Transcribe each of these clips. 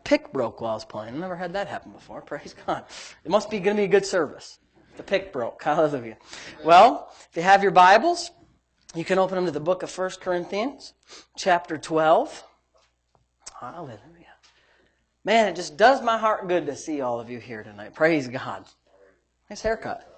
pick broke while I was playing. I never had that happen before. Praise God. It must be going to be a good service. The pick broke. Hallelujah. Well, if you have your Bibles, you can open them to the book of 1 Corinthians, chapter 12. Hallelujah. Man, it just does my heart good to see all of you here tonight. Praise God. Nice haircut.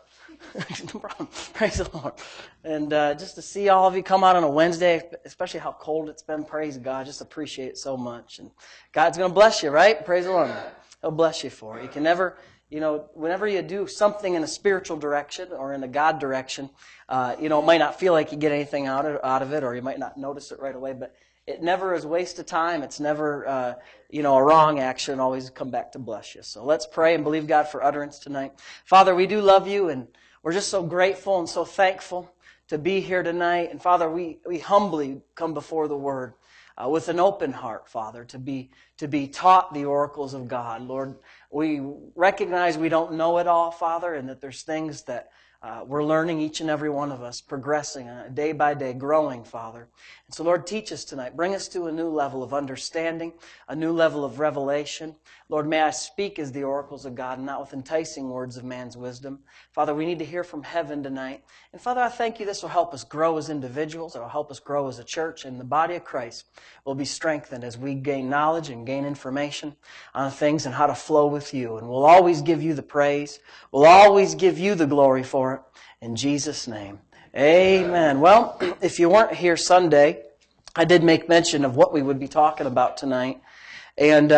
No problem. Praise the Lord. And just to see all of you come out on a Wednesday, especially how cold it's been, praise God. Just appreciate it so much. And God's going to bless you, right? Praise the Lord. He'll bless you for it. You can never, whenever you do something in a spiritual direction or in a God direction, it might not feel like you get anything out of it, or you might not notice it right away, but it never is a waste of time. It's never, a wrong action. Always come back to bless you. So let's pray and believe God for utterance tonight. Father, we do love you, and we're just so grateful and so thankful to be here tonight. And Father, we humbly come before the Word with an open heart, Father, to be taught the oracles of God. Lord, we recognize we don't know it all, Father, and that there's things that we're learning, each and every one of us, progressing day by day, growing, Father. And so, Lord, teach us tonight. Bring us to a new level of understanding, a new level of revelation. Lord, may I speak as the oracles of God, and not with enticing words of man's wisdom. Father, we need to hear from heaven tonight. And Father, I thank you this will help us grow as individuals. It will help us grow as a church, and the body of Christ will be strengthened as we gain knowledge and gain information on things and how to flow with you. And we'll always give you the praise. We'll always give you the glory for it. In Jesus' name, amen. Well, if you weren't here Sunday, I did make mention of what we would be talking about tonight. And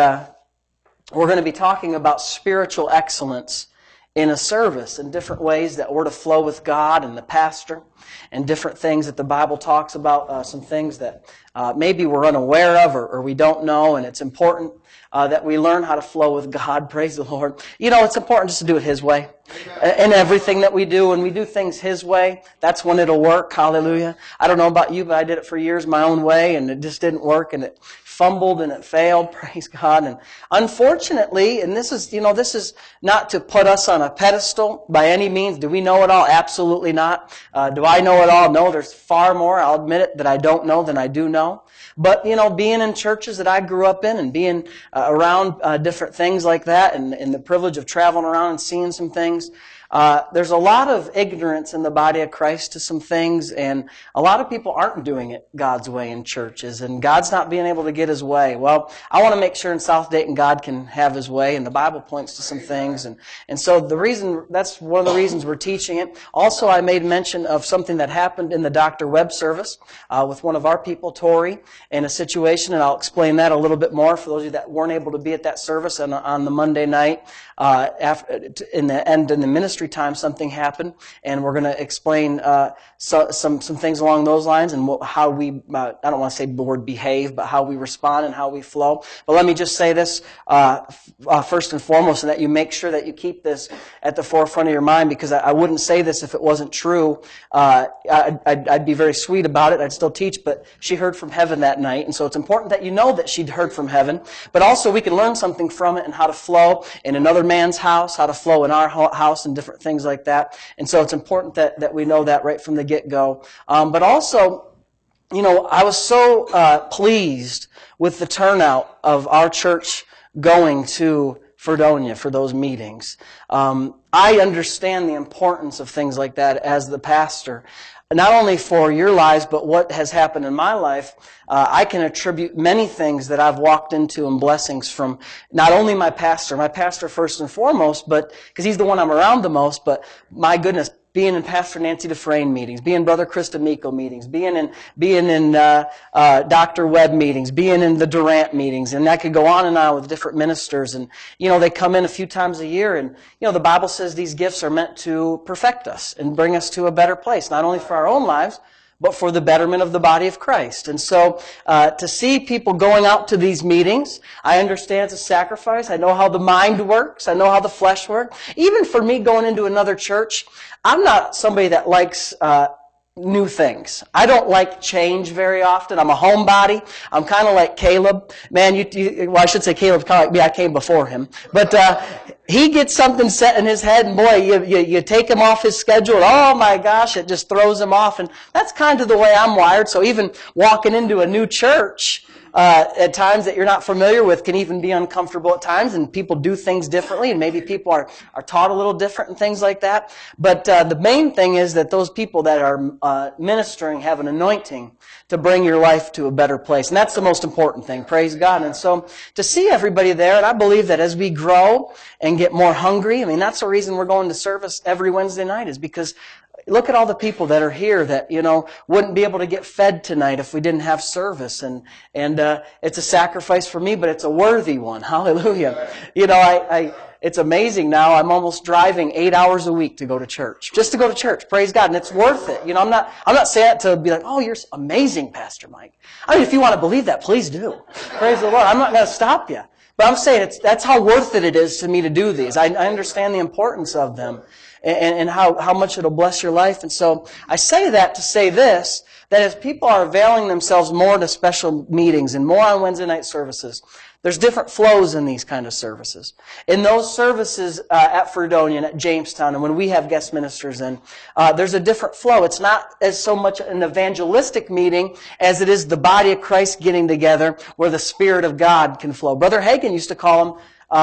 we're going to be talking about spiritual excellence in a service and different ways that we're to flow with God and the pastor and different things that the Bible talks about, some things that maybe we're unaware of or we don't know, and it's important that we learn how to flow with God. Praise the Lord. It's important just to do it His way. In everything that we do, when we do things His way, that's when it'll work. Hallelujah. I don't know about you, but I did it for years my own way, and it just didn't work, and it fumbled and it failed. Praise God. And unfortunately, and this is not to put us on a pedestal by any means. Do we know it all? Absolutely not. Do I know it all? No, there's far more, I'll admit it, that I don't know than I do know. But, being in churches that I grew up in and being around different things like that, and the privilege of traveling around and seeing some things, there's a lot of ignorance in the body of Christ to some things, and a lot of people aren't doing it God's way in churches, and God's not being able to get His way. Well, I want to make sure in South Dayton God can have His way, and the Bible points to some things, and so that's one of the reasons we're teaching it. Also, I made mention of something that happened in the Dr. Webb service with one of our people, Tori, in a situation, and I'll explain that a little bit more for those of you that weren't able to be at that service on the Monday night. In the ministry time, something happened, and we're going to explain some things along those lines and how we, I don't want to say the word behave, but how we respond and how we flow. But let me just say this first and foremost, and that you make sure that you keep this at the forefront of your mind, because I wouldn't say this if it wasn't true. I'd be very sweet about it. I'd still teach, but she heard from heaven that night, and so it's important that you know that she'd heard from heaven, but also we can learn something from it and how to flow in another man's house, how to flow in our house, and different things like that. And so it's important that we know that right from the get-go. But also, I was so pleased with the turnout of our church going to Fredonia for those meetings. I understand the importance of things like that as the pastor. Not only for your lives, but what has happened in my life. I can attribute many things that I've walked into and blessings from not only my pastor first and foremost, but because he's the one I'm around the most, but my goodness, being in Pastor Nancy Dufresne meetings, being in Brother Chris D'Amico meetings, being in Dr. Webb meetings, being in the Durant meetings, and I could go on and on with different ministers. And they come in a few times a year, and the Bible says these gifts are meant to perfect us and bring us to a better place, not only for our own lives, but for the betterment of the body of Christ. And so to see people going out to these meetings, I understand it's a sacrifice. I know how the mind works. I know how the flesh works. Even for me going into another church, I'm not somebody that likes new things. I don't like change very often. I'm a homebody. I'm kind of like Caleb. Man, I should say Caleb's kind of like me. I came before him. But he gets something set in his head, and boy, you take him off his schedule, and oh my gosh, it just throws him off. And that's kind of the way I'm wired. So even walking into a new church, at times that you're not familiar with can even be uncomfortable at times, and people do things differently, and maybe people are taught a little different and things like that. But the main thing is that those people that are ministering have an anointing to bring your life to a better place. And that's the most important thing. Praise God. And so to see everybody there, and I believe that as we grow and get more hungry, I mean, that's the reason we're going to service every Wednesday night, is because look at all the people that are here that, wouldn't be able to get fed tonight if we didn't have service. And it's a sacrifice for me, but it's a worthy one. Hallelujah. It's amazing now. I'm almost driving 8 hours a week to go to church. Just to go to church. Praise God. And it's worth it. I'm not saying that to be like, oh, you're amazing, Pastor Mike. I mean, if you want to believe that, please do. Praise the Lord. I'm not going to stop you. But I'm saying that's how worth it is to me to do these. I understand the importance of them and how much it'll bless your life. And so I say that to say this, that as people are availing themselves more to special meetings and more on Wednesday night services, there's different flows in these kind of services. In those services at Fredonia and at Jamestown, and when we have guest ministers in, there's a different flow. It's not as so much an evangelistic meeting as it is the body of Christ getting together where the Spirit of God can flow. Brother Hagin used to call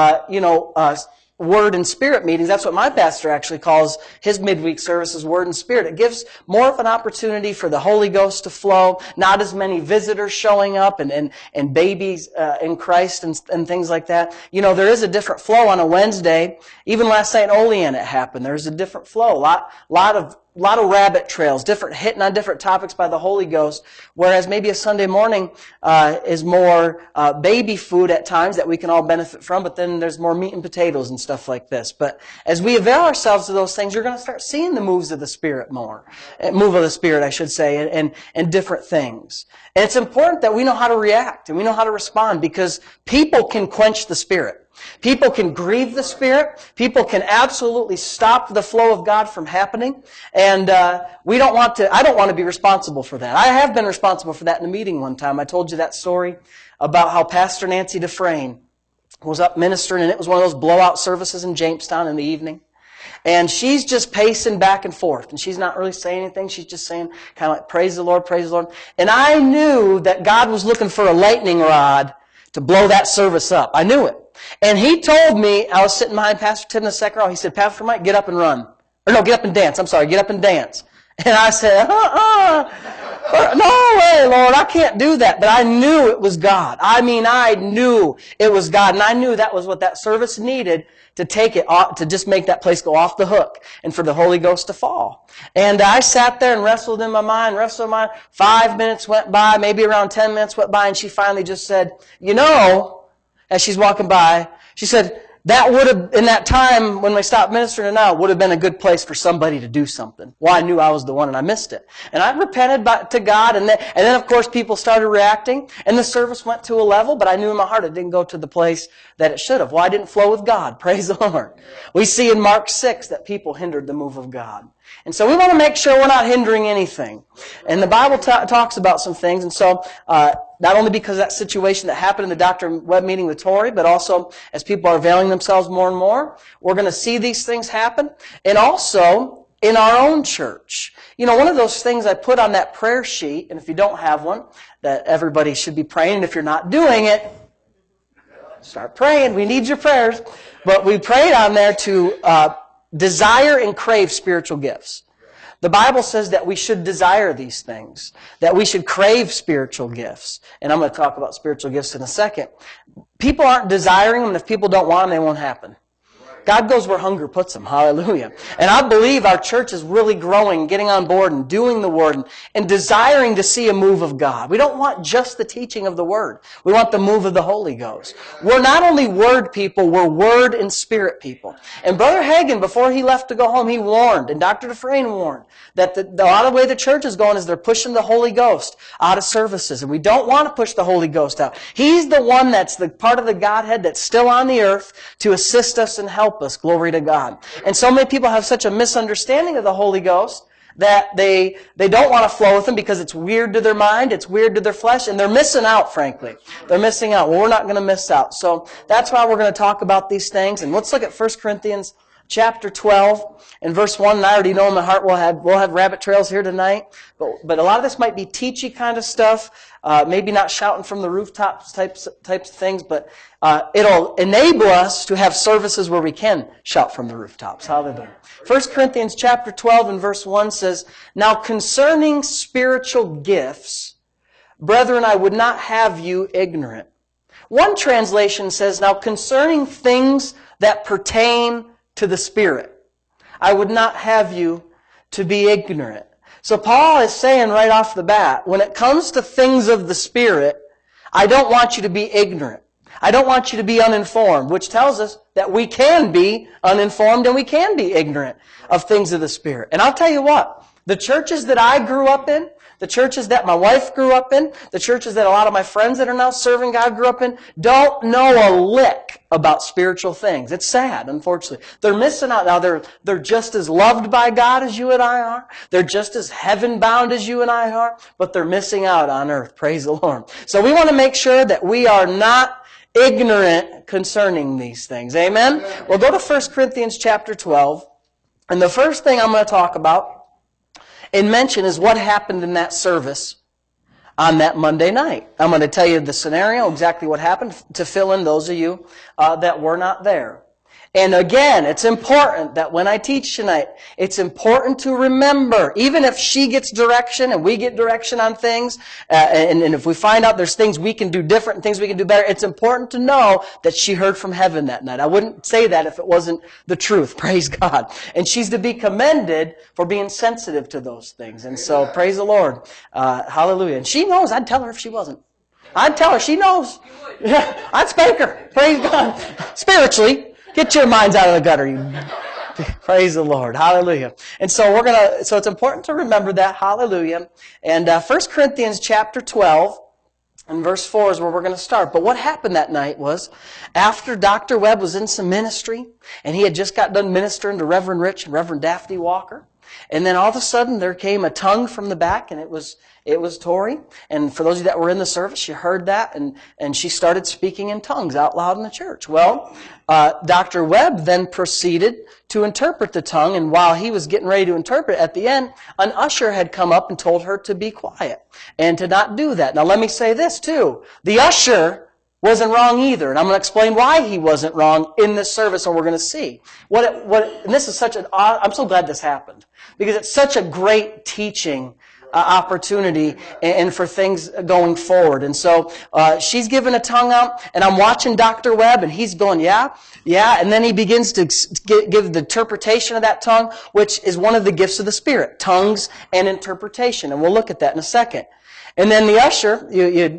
them, Word and Spirit meetings. That's what my pastor actually calls his midweek services, Word and Spirit. It gives more of an opportunity for the Holy Ghost to flow, not as many visitors showing up and babies in Christ and things like that. There is a different flow on a Wednesday. Even last night in Olean it happened. There's a different flow. A lot of rabbit trails, hitting on different topics by the Holy Ghost, whereas maybe a Sunday morning is more baby food at times that we can all benefit from, but then there's more meat and potatoes and stuff like this. But as we avail ourselves of those things, you're going to start seeing the moves of the Spirit more. Move of the Spirit, I should say, and different things. And it's important that we know how to react and we know how to respond, because people can quench the Spirit. People can grieve the Spirit. People can absolutely stop the flow of God from happening. And I don't want to be responsible for that. I have been responsible for that in a meeting one time. I told you that story about how Pastor Nancy Dufresne was up ministering, and it was one of those blowout services in Jamestown in the evening. And she's just pacing back and forth, and she's not really saying anything. She's just saying kind of like, praise the Lord, praise the Lord. And I knew that God was looking for a lightning rod to blow that service up. I knew it. And he told me, I was sitting behind Pastor Tim in the second row, he said, Pastor Mike, get up and run. Or no, get up and dance. I'm sorry, get up and dance. And I said, no way, Lord, I can't do that. But I knew it was God. I knew it was God. And I knew that was what that service needed to take it off, to just make that place go off the hook and for the Holy Ghost to fall. And I sat there and wrestled in my mind. 5 minutes went by, maybe around 10 minutes went by, and she finally just said, as she's walking by, she said, that would have, in that time when we stopped ministering now, would have been a good place for somebody to do something. Well, I knew I was the one and I missed it. And I repented to God, and then of course people started reacting, and the service went to a level, but I knew in my heart it didn't go to the place that it should have. Well, I didn't flow with God. Praise the Lord. We see in Mark 6 that people hindered the move of God. And so we want to make sure we're not hindering anything. And the Bible talks about some things, and so not only because of that situation that happened in the Dr. Webb meeting with Tori, but also as people are availing themselves more and more, we're going to see these things happen. And also in our own church. One of those things I put on that prayer sheet, and if you don't have one, that everybody should be praying, and if you're not doing it, start praying. We need your prayers. But we prayed on there to desire and crave spiritual gifts. The Bible says that we should desire these things, that we should crave spiritual gifts. And I'm going to talk about spiritual gifts in a second. People aren't desiring them, and if people don't want them, they won't happen. God goes where hunger puts them. Hallelujah. And I believe our church is really growing, getting on board and doing the Word and desiring to see a move of God. We don't want just the teaching of the Word. We want the move of the Holy Ghost. We're not only Word people, we're Word and Spirit people. And Brother Hagin, before he left to go home, he warned, and Dr. Dufresne warned, that a lot of the way the church is going is they're pushing the Holy Ghost out of services. And we don't want to push the Holy Ghost out. He's the one that's the part of the Godhead that's still on the earth to assist us and help us. Glory to God. And so many people have such a misunderstanding of the Holy Ghost that they don't want to flow with Him because it's weird to their mind, it's weird to their flesh, and they're missing out, frankly. They're missing out. Well, we're not going to miss out. So that's why we're going to talk about these things. And let's look at 1 Corinthians chapter 12 and verse 1, and I already know in my heart we'll have rabbit trails here tonight, but a lot of this might be teachy kind of stuff, maybe not shouting from the rooftops types of things, but it'll enable us to have services where we can shout from the rooftops. Hallelujah. 1 Corinthians chapter 12 and verse 1 says, "Now concerning spiritual gifts, brethren, I would not have you ignorant." One translation says, "Now concerning things that pertain to the Spirit, I would not have you to be ignorant." So Paul is saying right off the bat, when it comes to things of the Spirit, I don't want you to be ignorant. I don't want you to be uninformed, which tells us that we can be uninformed and we can be ignorant of things of the Spirit. And I'll tell you what, the churches that I grew up in, the churches that my wife grew up in, the churches that a lot of my friends that are now serving God grew up in, don't know a lick about spiritual things. It's sad, unfortunately. They're missing out. Now, they're just as loved by God as you and I are. They're just as heaven-bound as you and I are, but they're missing out on earth. Praise the Lord. So we want to make sure that we are not ignorant concerning these things. Amen? We'll go to 1 Corinthians chapter 12, and the first thing I'm going to talk about and mention is what happened in that service on that Monday night. I'm going to tell you the scenario, exactly what happened, to fill in those of you that were not there. And again, it's important that when I teach tonight, it's important to remember, even if she gets direction and we get direction on things, and if we find out there's things we can do different and things we can do better, it's important to know that she heard from heaven that night. I wouldn't say that if it wasn't the truth. Praise God. And she's to be commended for being sensitive to those things. And so, praise the Lord. Hallelujah. And she knows. I'd tell her if she wasn't. I'd tell her. She knows. Yeah, I'd spank her. Praise God. Spiritually. Get your minds out of the gutter. Praise the Lord. Hallelujah. And so so it's important to remember that. Hallelujah. And 1 Corinthians chapter 12 and verse 4 is where we're going to start. But what happened that night was, after Dr. Webb was in some ministry, and he had just got done ministering to Reverend Rich and Reverend Daphne Walker, and then all of a sudden there came a tongue from the back, and it was Tori. And for those of you that were in the service, you heard that, and she started speaking in tongues out loud in the church. Well, Dr. Webb then proceeded to interpret the tongue, and while he was getting ready to interpret, at the end, an usher had come up and told her to be quiet and to not do that. Now let me say this too. The usher wasn't wrong either, and I'm going to explain why he wasn't wrong in this service, and we're going to see. And this is I'm so glad this happened, because it's such a great teaching opportunity and for things going forward. And so she's giving a tongue out, and I'm watching Dr. Webb, and he's going, yeah, and then he begins to give the interpretation of that tongue, which is one of the gifts of the Spirit, tongues and interpretation. And we'll look at that in a second. And then the usher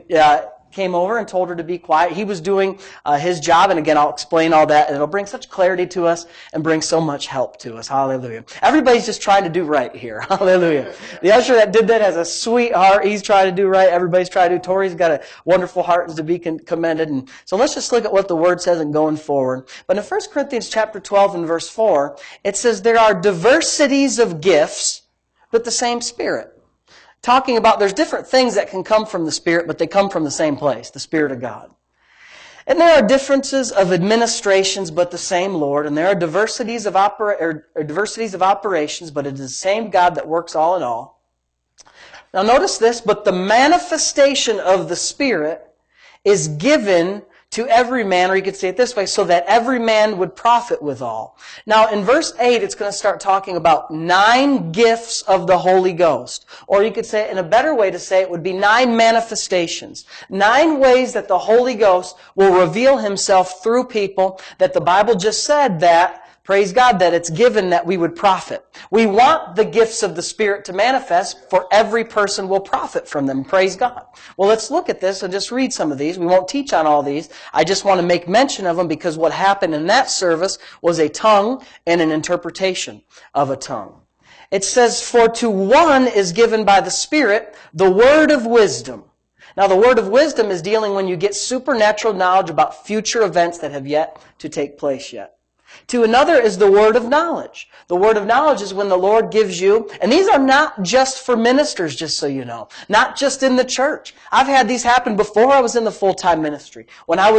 came over and told her to be quiet. He was doing his job, and again, I'll explain all that, and it'll bring such clarity to us and bring so much help to us. Hallelujah. Everybody's just trying to do right here. Hallelujah. The usher that did that has a sweet heart. He's trying to do right. Everybody's trying to do. Tori's got a wonderful heart and is to be commended. And so let's just look at what the Word says and going forward. But in 1 Corinthians chapter 12 and verse 4, it says, "There are diversities of gifts, but the same Spirit." Talking about there's different things that can come from the Spirit, but they come from the same place, the Spirit of God. And there are differences of administrations, but the same Lord. And there are diversities of operations, but it is the same God that works all in all. Now notice this, but the manifestation of the Spirit is given to every man, or you could say it this way, so that every man would profit withal. Now, in verse 8, it's going to start talking about 9 gifts of the Holy Ghost. Or you could say it in a better way to say it would be 9 manifestations. 9 ways that the Holy Ghost will reveal Himself through people, that the Bible just said that, praise God, that it's given that we would profit. We want the gifts of the Spirit to manifest, for every person will profit from them. Praise God. Well, let's look at this and just read some of these. We won't teach on all these. I just want to make mention of them, because what happened in that service was a tongue and an interpretation of a tongue. It says, "For to one is given by the Spirit the word of wisdom." Now, the word of wisdom is dealing when you get supernatural knowledge about future events that have yet to take place yet. To another is the word of knowledge. The word of knowledge is when the Lord gives you, and these are not just for ministers, just so you know, not just in the church. I've had these happen before I was in the full-time ministry. When I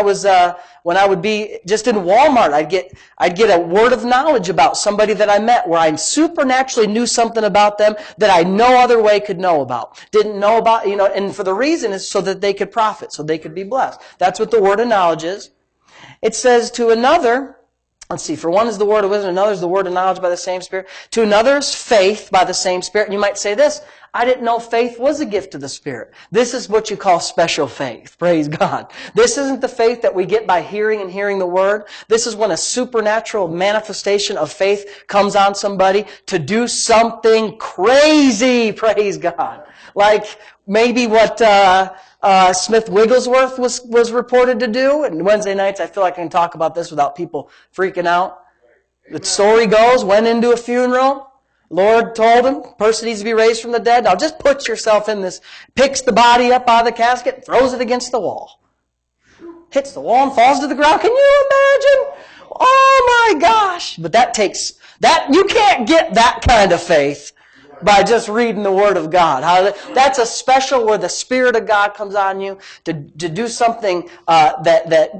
would be just in Walmart, I'd get a word of knowledge about somebody that I met where I supernaturally knew something about them that I no other way could know about. Didn't know about, and for the reason is so that they could profit, so they could be blessed. That's what the word of knowledge is. It says to another, let's see, for one is the word of wisdom, another is the word of knowledge by the same Spirit. To another is faith by the same Spirit. And you might say this, I didn't know faith was a gift of the Spirit. This is what you call special faith. Praise God. This isn't the faith that we get by hearing and hearing the Word. This is when a supernatural manifestation of faith comes on somebody to do something crazy. Praise God. Like maybe what Smith Wigglesworth was reported to do. And Wednesday nights, I feel like I can talk about this without people freaking out. The story goes, went into a funeral. Lord told him, person needs to be raised from the dead. Now just put yourself in this. Picks the body up out of the casket, throws it against the wall. Hits the wall and falls to the ground. Can you imagine? Oh my gosh. But you can't get that kind of faith by just reading the Word of God. That's a special where the Spirit of God comes on you to do something that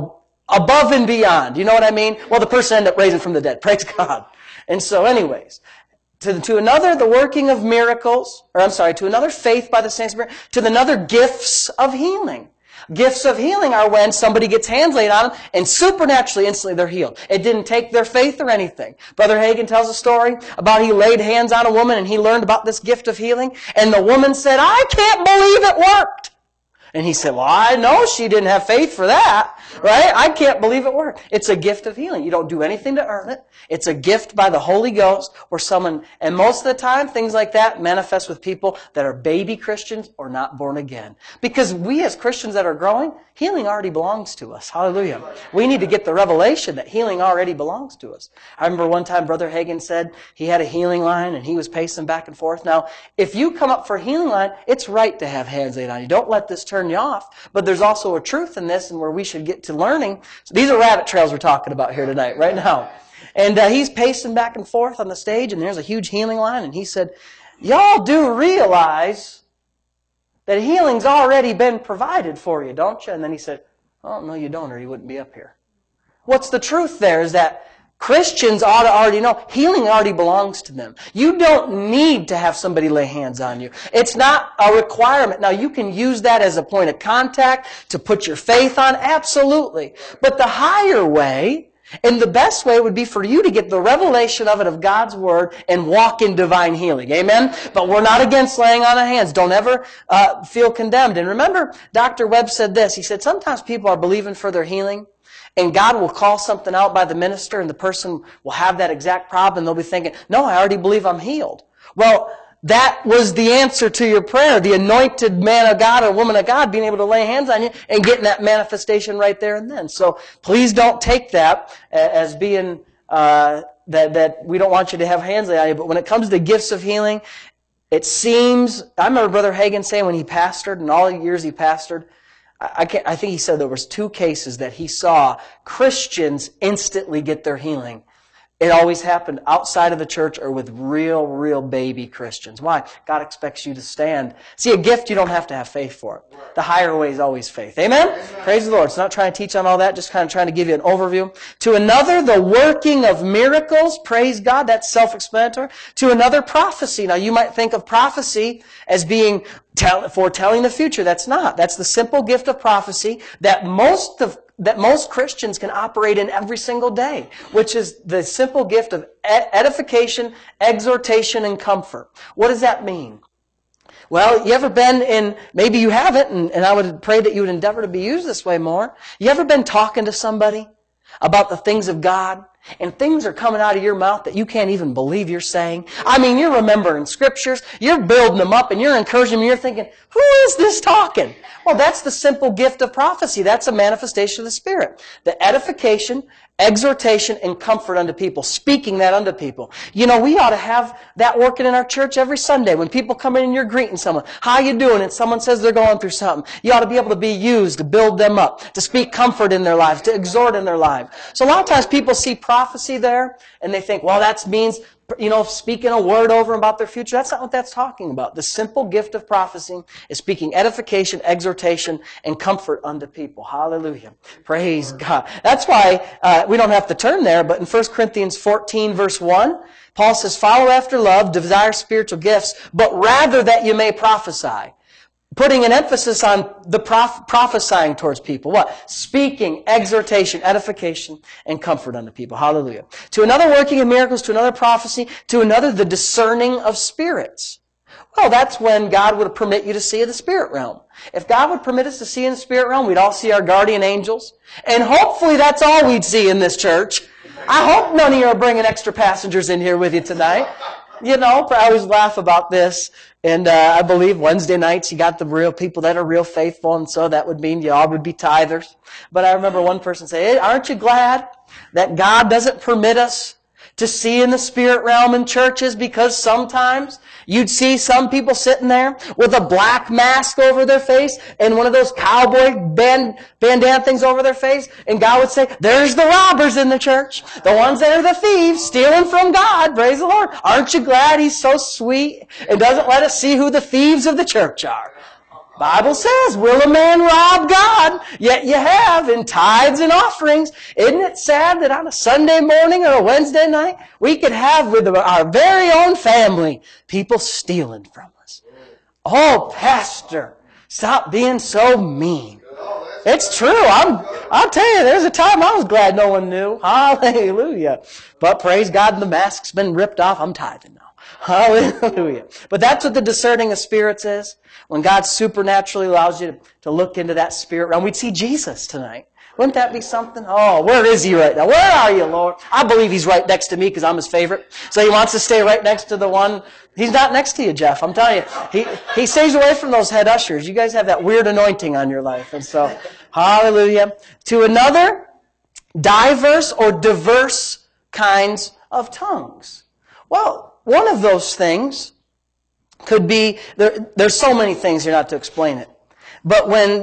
above and beyond. You know what I mean? Well, the person ended up raising from the dead. Praise God. And so anyways, to another, the working of miracles, to another, faith by the same Spirit, to another, gifts of healing. Gifts of healing are when somebody gets hands laid on them and supernaturally, instantly they're healed. It didn't take their faith or anything. Brother Hagin tells a story about he laid hands on a woman and he learned about this gift of healing. And the woman said, I can't believe it worked. And he said, well, I know she didn't have faith for that, right? I can't believe it worked. It's a gift of healing. You don't do anything to earn it. It's a gift by the Holy Ghost where and most of the time, things like that manifest with people that are baby Christians or not born again. Because we as Christians that are growing, healing already belongs to us. Hallelujah. We need to get the revelation that healing already belongs to us. I remember one time Brother Hagin said he had a healing line and he was pacing back and forth. Now, if you come up for a healing line, it's right to have hands laid on you. Don't let this turn you off. But there's also a truth in this and where we should get to learning. So these are rabbit trails we're talking about here tonight, right now. And he's pacing back and forth on the stage and there's a huge healing line and he said, y'all do realize that healing's already been provided for you, don't you? And then he said, oh, no, you don't, or you wouldn't be up here. What's the truth there is that Christians ought to already know healing already belongs to them. You don't need to have somebody lay hands on you. It's not a requirement. Now, you can use that as a point of contact to put your faith on, absolutely. But the higher way and the best way would be for you to get the revelation of it, of God's Word, and walk in divine healing. Amen? But we're not against laying on of hands. Don't ever feel condemned. And remember, Dr. Webb said this. He said, sometimes people are believing for their healing, and God will call something out by the minister, and the person will have that exact problem, and they'll be thinking, no, I already believe I'm healed. Well, that was the answer to your prayer, the anointed man of God or woman of God being able to lay hands on you and getting that manifestation right there and then. So please don't take that as being that we don't want you to have hands laid on you. But when it comes to gifts of healing, it seems, I remember Brother Hagin saying when he pastored, and all the years he pastored, I think he said there was 2 cases that he saw Christians instantly get their healing. It always happened outside of the church or with real baby Christians. Why? God expects you to stand. See, a gift, you don't have to have faith for it. The higher way is always faith. Amen? Amen. Praise the Lord. It's not trying to teach on all that, just kind of trying to give you an overview. To another, the working of miracles. Praise God. That's self-explanatory. To another, prophecy. Now, you might think of prophecy as being foretelling the future. That's not. That's the simple gift of prophecy that most Christians can operate in every single day, which is the simple gift of edification, exhortation, and comfort. What does that mean? Well, you ever been in, maybe you haven't, and I would pray that you would endeavor to be used this way more. You ever been talking to somebody about the things of God, And things are coming out of your mouth that you can't even believe you're saying. I mean, you're remembering scriptures, you're building them up, and you're encouraging them, and you're thinking, who is this talking? Well, that's the simple gift of prophecy. That's a manifestation of the Spirit. The edification, exhortation, and comfort unto people. Speaking that unto people. You know, we ought to have that working in our church every Sunday. When people come in and you're greeting someone, how you doing? And someone says they're going through something. You ought to be able to be used to build them up, to speak comfort in their lives, to exhort in their lives. So a lot of times people see prophecy there, and they think, well, that means, you know, speaking a word over them about their future. That's not what that's talking about. The simple gift of prophecy is speaking edification, exhortation, and comfort unto people. Hallelujah. Praise God. That's why we don't have to turn there, but in 1 Corinthians 14, verse 1, Paul says, follow after love, desire spiritual gifts, but rather that you may prophesy. Putting an emphasis on the prophesying towards people. What? Speaking, exhortation, edification, and comfort unto people. Hallelujah. To another, working of miracles. To another, prophecy. To another, the discerning of spirits. Well, that's when God would permit you to see in the spirit realm. If God would permit us to see in the spirit realm, we'd all see our guardian angels. And hopefully that's all we'd see in this church. I hope none of you are bringing extra passengers in here with you tonight. You know, I always laugh about this. And I believe Wednesday nights you got the real people that are real faithful, and so that would mean you all would be tithers. But I remember one person say, hey, aren't you glad that God doesn't permit us to see in the spirit realm in churches, because sometimes you'd see some people sitting there with a black mask over their face and one of those cowboy bandana things over their face, and God would say, there's the robbers in the church, the ones that are the thieves stealing from God. Praise the Lord. Aren't you glad He's so sweet and doesn't let us see who the thieves of the church are? Bible says, will a man rob God? Yet you have in tithes and offerings. Isn't it sad that on a Sunday morning or a Wednesday night, we could have with our very own family people stealing from us? Oh, Pastor, stop being so mean. It's true. I'll tell you, there's a time I was glad no one knew. Hallelujah. But praise God, the mask's been ripped off. I'm tithing now. Hallelujah. But that's what the discerning of spirits is. When God supernaturally allows you to look into that spirit realm. We'd see Jesus tonight. Wouldn't that be something? Oh, where is He right now? Where are you, Lord? I believe He's right next to me because I'm His favorite. So He wants to stay right next to the one. He's not next to you, Jeff. I'm telling you. He stays away from those head ushers. You guys have that weird anointing on your life. And so, hallelujah. To another, diverse or diverse kinds of tongues. Well, one of those things could be, there's so many things here not to explain it. But when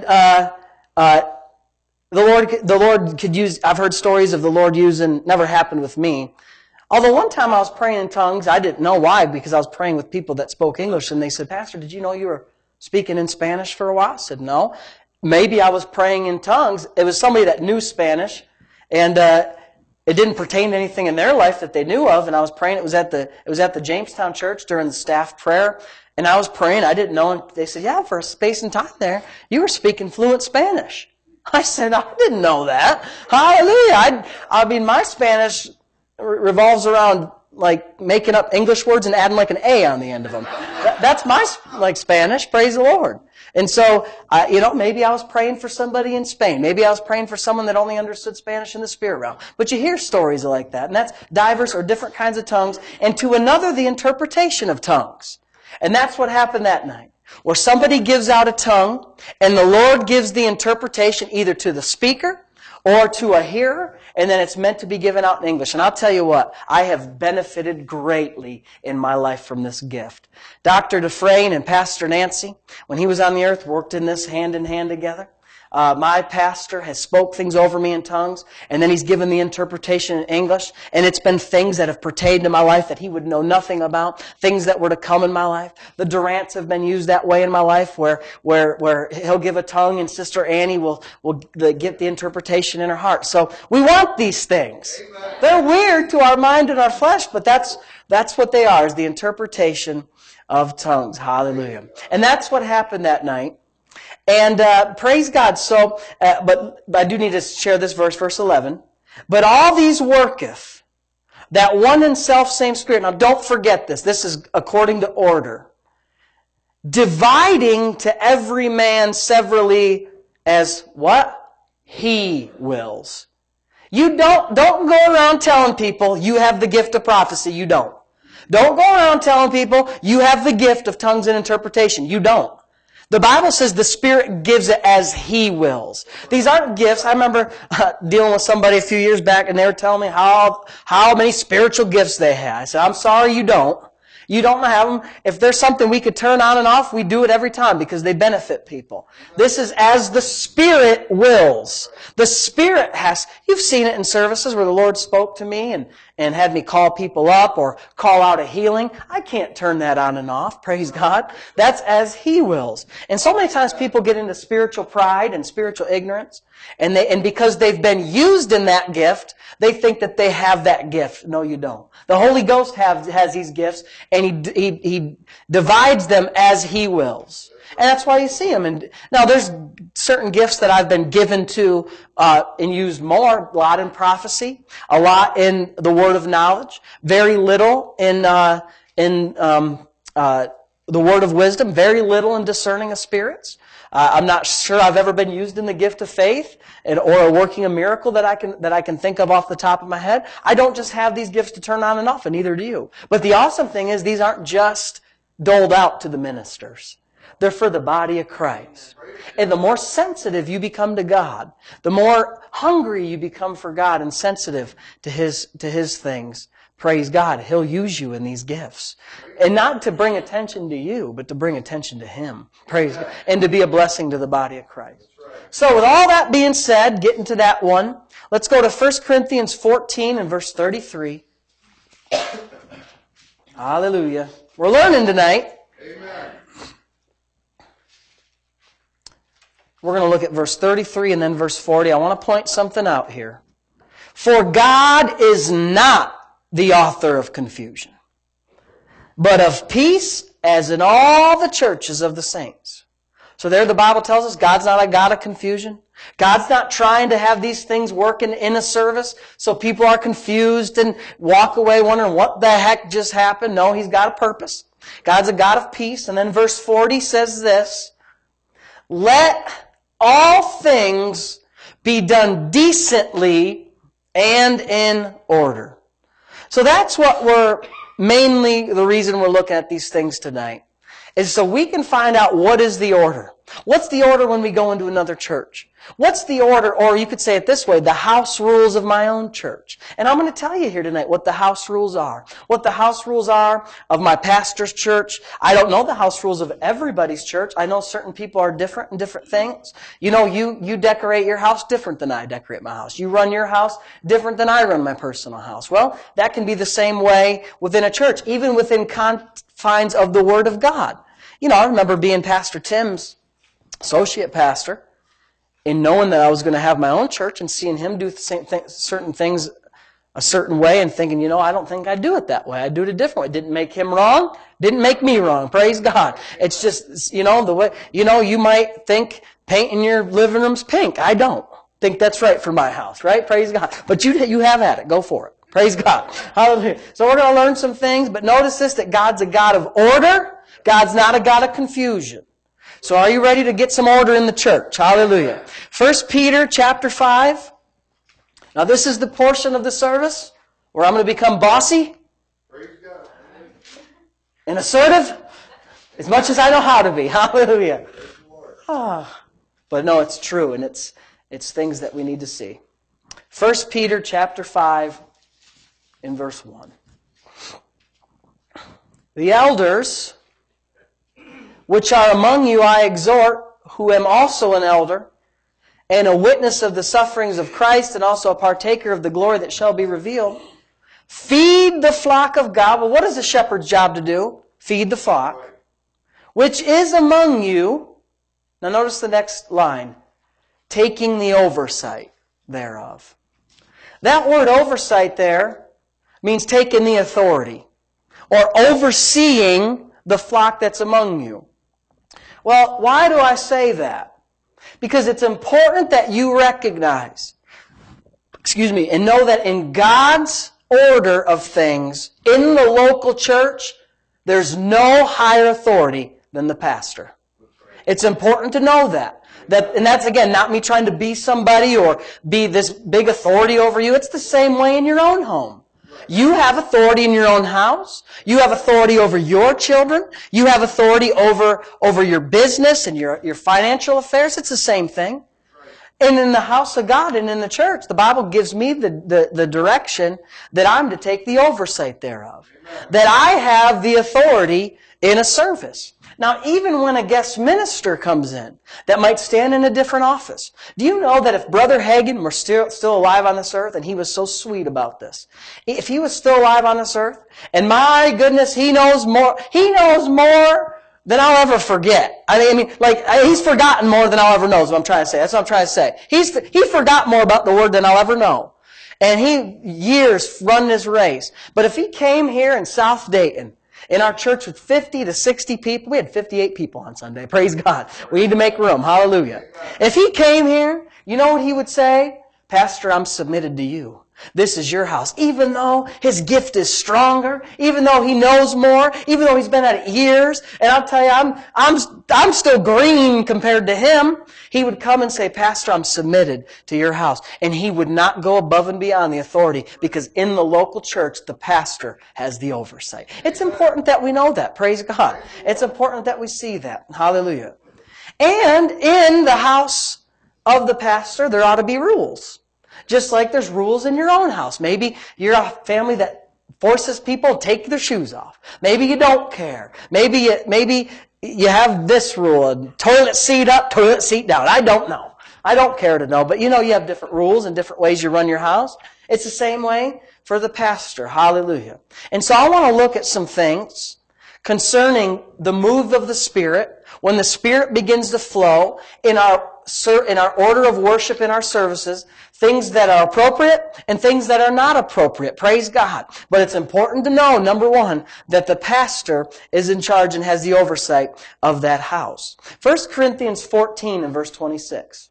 the Lord could use, I've heard stories of the Lord using, never happened with me. Although one time I was praying in tongues, I didn't know why, because I was praying with people that spoke English, and they said, Pastor, did you know you were speaking in Spanish for a while? I said, no. Maybe I was praying in tongues. It was somebody that knew Spanish, and it didn't pertain to anything in their life that they knew of, and I was praying. It was at the Jamestown church during the staff prayer, and I was praying. I didn't know, and they said, yeah, for a space and time there, you were speaking fluent Spanish. I said, I didn't know that. Hallelujah. I mean, my Spanish revolves around like making up English words and adding like an A on the end of them. That's my Spanish. Praise the Lord. And so, maybe I was praying for somebody in Spain. Maybe I was praying for someone that only understood Spanish in the spirit realm. But you hear stories like that. And that's diverse or different kinds of tongues. And to another, the interpretation of tongues. And that's what happened that night. Where somebody gives out a tongue, and the Lord gives the interpretation either to the speaker or to a hearer, and then it's meant to be given out in English. And I'll tell you what, I have benefited greatly in my life from this gift. Dr. Dufresne and Pastor Nancy, when he was on the earth, worked in this hand in hand together. My pastor has spoke things over me in tongues, and then he's given the interpretation in English, and it's been things that have pertained to my life that he would know nothing about, things that were to come in my life. The Durants have been used that way in my life, where he'll give a tongue, and Sister Annie will get the interpretation in her heart. So we want these things. Amen. They're weird to our mind and our flesh, but that's what they are, is the interpretation of tongues. Hallelujah. And that's what happened that night. And praise God. So, but I do need to share this verse 11. But all these worketh that one and self same Spirit. Now don't forget this. This is according to order. Dividing to every man severally as what? He wills. Don't go around telling people you have the gift of prophecy. You don't. Don't go around telling people you have the gift of tongues and interpretation. You don't. The Bible says the Spirit gives it as He wills. These aren't gifts. I remember dealing with somebody a few years back, and they were telling me how many spiritual gifts they had. I said, I'm sorry, you don't. You don't have them. If there's something we could turn on and off, we do it every time because they benefit people. This is as the Spirit wills. The Spirit you've seen it in services where the Lord spoke to me and had me call people up or call out a healing. I can't turn that on and off, praise God. That's as He wills. And so many times people get into spiritual pride and spiritual ignorance, and because they've been used in that gift, they think that they have that gift. No, you don't. The Holy Ghost has these gifts, and He divides them as He wills. And that's why you see them. And now there's certain gifts that I've been given to and used more. A lot in prophecy, a lot in the word of knowledge, very little in the word of wisdom, very little in discerning of spirits. I'm not sure I've ever been used in the gift of faith or working a miracle that I can think of off the top of my head. I don't just have these gifts to turn on and off, and neither do you. But the awesome thing is these aren't just doled out to the ministers. They're for the body of Christ. And the more sensitive you become to God, the more hungry you become for God and sensitive to His things, praise God, He'll use you in these gifts. And not to bring attention to you, but to bring attention to Him. Praise God. And to be a blessing to the body of Christ. So with all that being said, getting to that one, let's go to 1 Corinthians 14 and verse 33. Hallelujah. We're learning tonight. Amen. We're going to look at verse 33 and then verse 40. I want to point something out here. For God is not the author of confusion, but of peace, as in all the churches of the saints. So there the Bible tells us God's not a God of confusion. God's not trying to have these things working in a service so people are confused and walk away wondering what the heck just happened. No, He's got a purpose. God's a God of peace. And then verse 40 says this, let all things be done decently and in order. So that's what mainly the reason we're looking at these things tonight, is so we can find out what is the order. What's the order when we go into another church? What's the order, or you could say it this way, the house rules of my own church. And I'm going to tell you here tonight what the house rules are. What the house rules are of my pastor's church. I don't know the house rules of everybody's church. I know certain people are different in different things. You know, you decorate your house different than I decorate my house. You run your house different than I run my personal house. Well, that can be the same way within a church, even within confines of the Word of God. You know, I remember being Pastor Tim's associate pastor, and knowing that I was going to have my own church and seeing him do certain things a certain way and thinking, you know, I don't think I do it that way. I do it a different way. It didn't make him wrong. Didn't make me wrong. Praise God. It's just, you know, the way, you know, you might think painting your living room's pink. I don't think that's right for my house, right? Praise God. But you have at it. Go for it. Praise God. Hallelujah. So we're going to learn some things, but notice this, that God's a God of order. God's not a God of confusion. So are you ready to get some order in the church? Hallelujah. 1 Peter chapter 5. Now this is the portion of the service where I'm going to become bossy and assertive as much as I know how to be. Hallelujah. But no, it's true, and it's things that we need to see. 1 Peter chapter 5 in verse 1. The elders which are among you I exhort, who am also an elder, and a witness of the sufferings of Christ, and also a partaker of the glory that shall be revealed. Feed the flock of God. Well, what is the shepherd's job to do? Feed the flock, which is among you. Now notice the next line. Taking the oversight thereof. That word oversight there means taking the authority, or overseeing the flock that's among you. Well, why do I say that? Because it's important that you recognize, and know that in God's order of things, in the local church, there's no higher authority than the pastor. It's important to know that. And that's, again, not me trying to be somebody or be this big authority over you. It's the same way in your own home. You have authority in your own house. You have authority over your children. You have authority over your business and your financial affairs. It's the same thing. And in the house of God and in the church, the Bible gives me the direction that I'm to take the oversight thereof. That I have the authority in a service. Now, even when a guest minister comes in that might stand in a different office, do you know that if Brother Hagin were still alive on this earth, and he was so sweet about this, if he was still alive on this earth, and my goodness, he knows more than I'll ever forget. I mean, he's forgotten more than I'll ever know is what I'm trying to say. That's what I'm trying to say. He forgot more about the Word than I'll ever know. And years run his race. But if he came here in South Dayton, in our church with 50 to 60 people, we had 58 people on Sunday. Praise God. We need to make room. Hallelujah. If he came here, you know what he would say? Pastor, I'm submitted to you. This is your house. Even though his gift is stronger, even though he knows more, even though he's been at it years, and I'll tell you, I'm still green compared to him, he would come and say, Pastor, I'm submitted to your house. And he would not go above and beyond the authority because in the local church, the pastor has the oversight. It's important that we know that. Praise God. It's important that we see that. Hallelujah. And in the house of the pastor, there ought to be rules. Just like there's rules in your own house. Maybe you're a family that forces people to take their shoes off. Maybe you don't care. Maybe you have this rule, toilet seat up, toilet seat down. I don't know. I don't care to know. But you know you have different rules and different ways you run your house. It's the same way for the pastor. Hallelujah. And so I want to look at some things concerning the move of the Spirit, when the Spirit begins to flow in our order of worship in our services, things that are appropriate and things that are not appropriate. Praise God. But it's important to know, number one, that the pastor is in charge and has the oversight of that house. 1 Corinthians 14 and verse 26.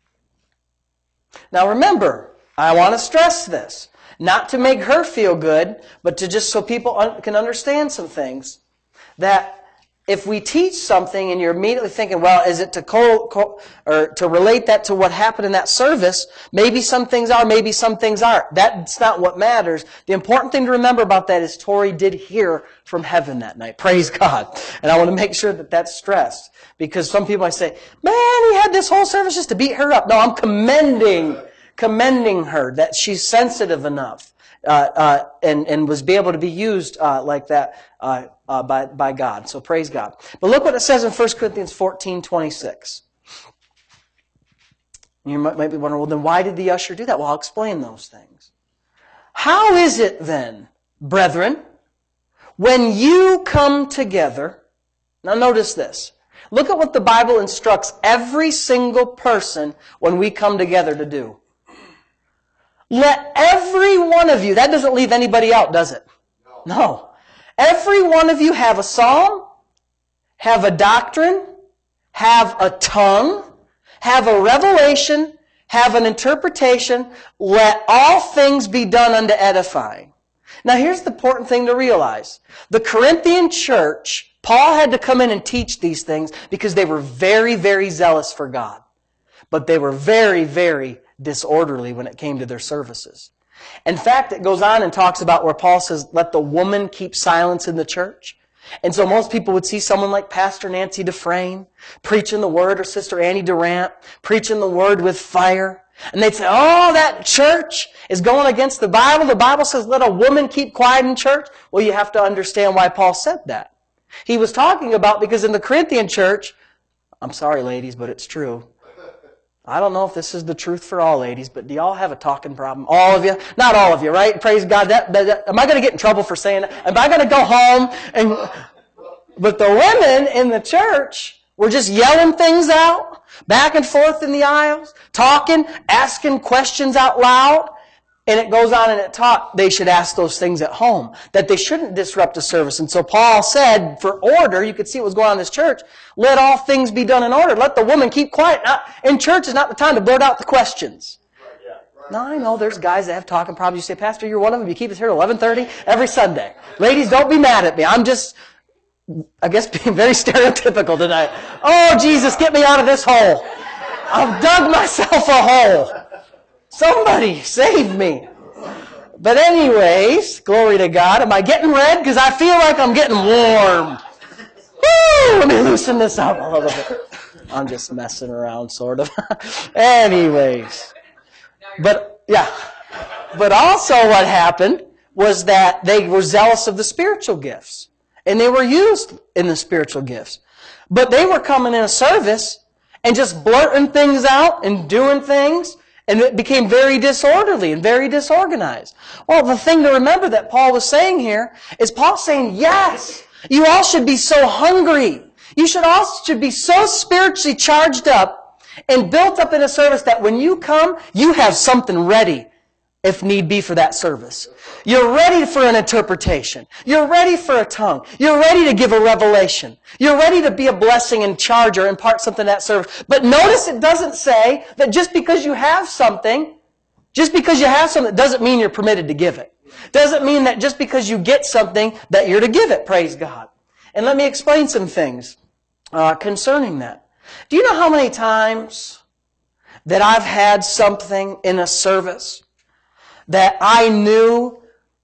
Now remember, I want to stress this, not to make her feel good, but to just so people can understand some things, that if we teach something and you're immediately thinking, well, is it to relate that to what happened in that service? Maybe some things are, maybe some things aren't. That's not what matters. The important thing to remember about that is Tori did hear from heaven that night. Praise God. And I want to make sure that that's stressed. Because some people might say, man, he had this whole service just to beat her up. No, I'm commending her that she's sensitive enough and was able to be used like that by God. So praise God. But look what it says in 1 Corinthians 14:26. You might be wondering, well, then why did the usher do that? Well, I'll explain those things. How is it then, brethren, when you come together? Now notice this. Look at what the Bible instructs every single person when we come together to do. Let every one of you, that doesn't leave anybody out, does it? No. Every one of you have a psalm, have a doctrine, have a tongue, have a revelation, have an interpretation. Let all things be done unto edifying. Now here's the important thing to realize. The Corinthian church, Paul had to come in and teach these things because they were very, very zealous for God. But they were very, very disorderly when it came to their services. In fact, it goes on and talks about where Paul says, let the woman keep silence in the church. And so most people would see someone like Pastor Nancy Dufresne preaching the Word, or Sister Annie Durant preaching the Word with fire. And they'd say, oh, that church is going against the Bible. The Bible says, let a woman keep quiet in church. Well, you have to understand why Paul said that. He was talking about, because in the Corinthian church, I'm sorry, ladies, but it's true. I don't know if this is the truth for all ladies, but do y'all have a talking problem? All of you? Not all of you, right? Praise God. Am I going to get in trouble for saying that? Am I going to go home? But the women in the church were just yelling things out, back and forth in the aisles, talking, asking questions out loud. And it goes on and it taught they should ask those things at home, that they shouldn't disrupt the service. And so Paul said, for order, you could see what was going on in this church, let all things be done in order. Let the woman keep quiet. In church is not the time to blurt out the questions. Right. Now, I know there's guys that have talking problems. You say, Pastor, you're one of them. You keep us here at 11:30 every Sunday. Ladies, don't be mad at me. I'm just, I guess, being very stereotypical tonight. Oh, Jesus, get me out of this hole. I've dug myself a hole. Somebody save me. But anyways, glory to God. Am I getting red? Because I feel like I'm getting warm. Woo! Let me loosen this up a little bit. I'm just messing around, sort of. Anyways. But, yeah. But also what happened was that they were zealous of the spiritual gifts. And they were used in the spiritual gifts. But they were coming in a service and just blurting things out and doing things. And it became very disorderly and very disorganized. Well, the thing to remember that Paul was saying here is Paul saying, yes, you all should be so hungry. You should be so spiritually charged up and built up in a service that when you come, you have something ready if need be for that service. You're ready for an interpretation. You're ready for a tongue. You're ready to give a revelation. You're ready to be a blessing and charge or impart something to that service. But notice it doesn't say that just because you have something doesn't mean you're permitted to give it. Doesn't mean that just because you get something that you're to give it, praise God. And let me explain some things concerning that. Do you know how many times that I've had something in a service that I knew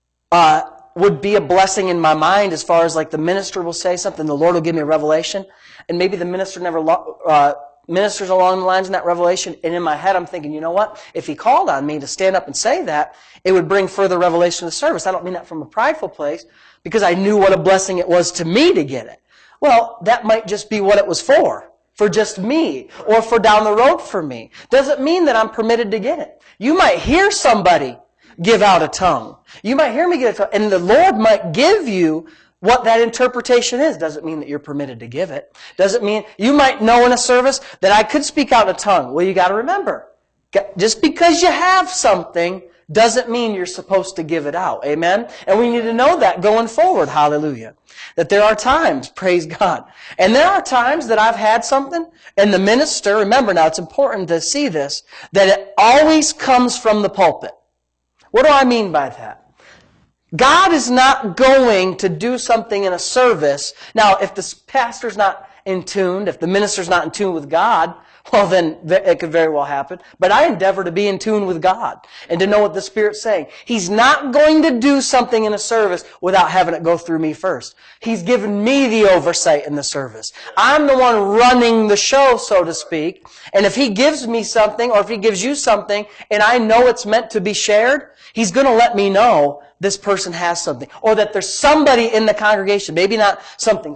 would be a blessing in my mind, as far as like the minister will say something, the Lord will give me a revelation, and maybe the minister never ministers along the lines in that revelation, and in my head I'm thinking, you know what? If he called on me to stand up and say that, it would bring further revelation to the service. I don't mean that from a prideful place, because I knew what a blessing it was to me to get it. Well, that might just be what it was for just me, or for down the road for me. Doesn't mean that I'm permitted to get it. You might hear somebody give out a tongue. You might hear me get a tongue, and the Lord might give you what that interpretation is. Doesn't mean that you're permitted to give it. Doesn't mean, you might know in a service that I could speak out in a tongue. Well, you got to remember, just because you have something doesn't mean you're supposed to give it out. Amen? And we need to know that going forward. Hallelujah. That there are times, praise God. And there are times that I've had something, and the minister, remember now, it's important to see this, that it always comes from the pulpit. What do I mean by that? God is not going to do something in a service. Now, if the pastor's not in tune, if the minister's not in tune with God, well, then it could very well happen. But I endeavor to be in tune with God and to know what the Spirit's saying. He's not going to do something in a service without having it go through me first. He's given me the oversight in the service. I'm the one running the show, so to speak. And if He gives me something, or if He gives you something, and I know it's meant to be shared, He's going to let me know this person has something. Or that there's somebody in the congregation, maybe not someone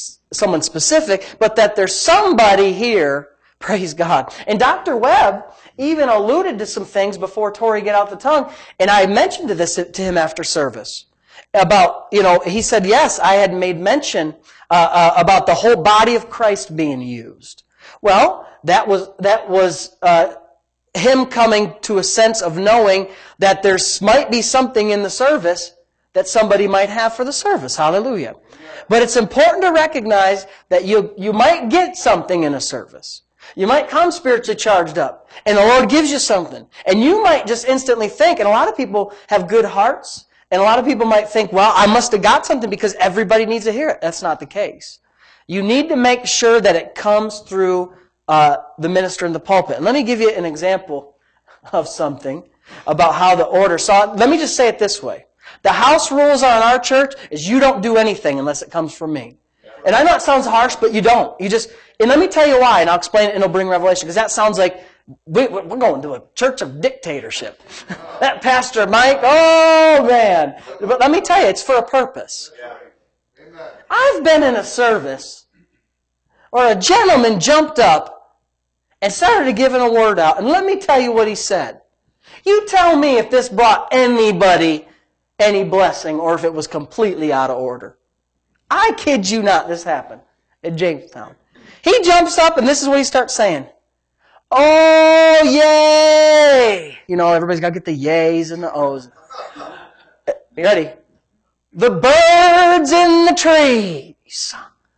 specific, but that there's somebody here. Praise God. And Dr. Webb even alluded to some things before Tori got out the tongue, and I mentioned this to him after service. About, he said, yes, I had made mention about the whole body of Christ being used. Well, that was him coming to a sense of knowing that there might be something in the service that somebody might have for the service. Hallelujah. But it's important to recognize that you might get something in a service. You might come spiritually charged up, and the Lord gives you something. And you might just instantly think, and a lot of people have good hearts, and a lot of people might think, well, I must have got something because everybody needs to hear it. That's not the case. You need to make sure that it comes through the minister in the pulpit. And let me give you an example of something about how the order. So let me just say it this way. The house rules on our church is you don't do anything unless it comes from me. And I know it sounds harsh, but you don't. And let me tell you why, and I'll explain it, and it'll bring revelation, because that sounds like we're going to a church of dictatorship. That Pastor Mike, oh man. But let me tell you, it's for a purpose. I've been in a service where a gentleman jumped up and started giving a word out, and let me tell you what he said. You tell me if this brought anybody any blessing or if it was completely out of order. I kid you not, this happened at Jamestown. He jumps up and this is what he starts saying. Oh, yay! Everybody's got to get the yays and the ohs. You ready? The birds in the trees.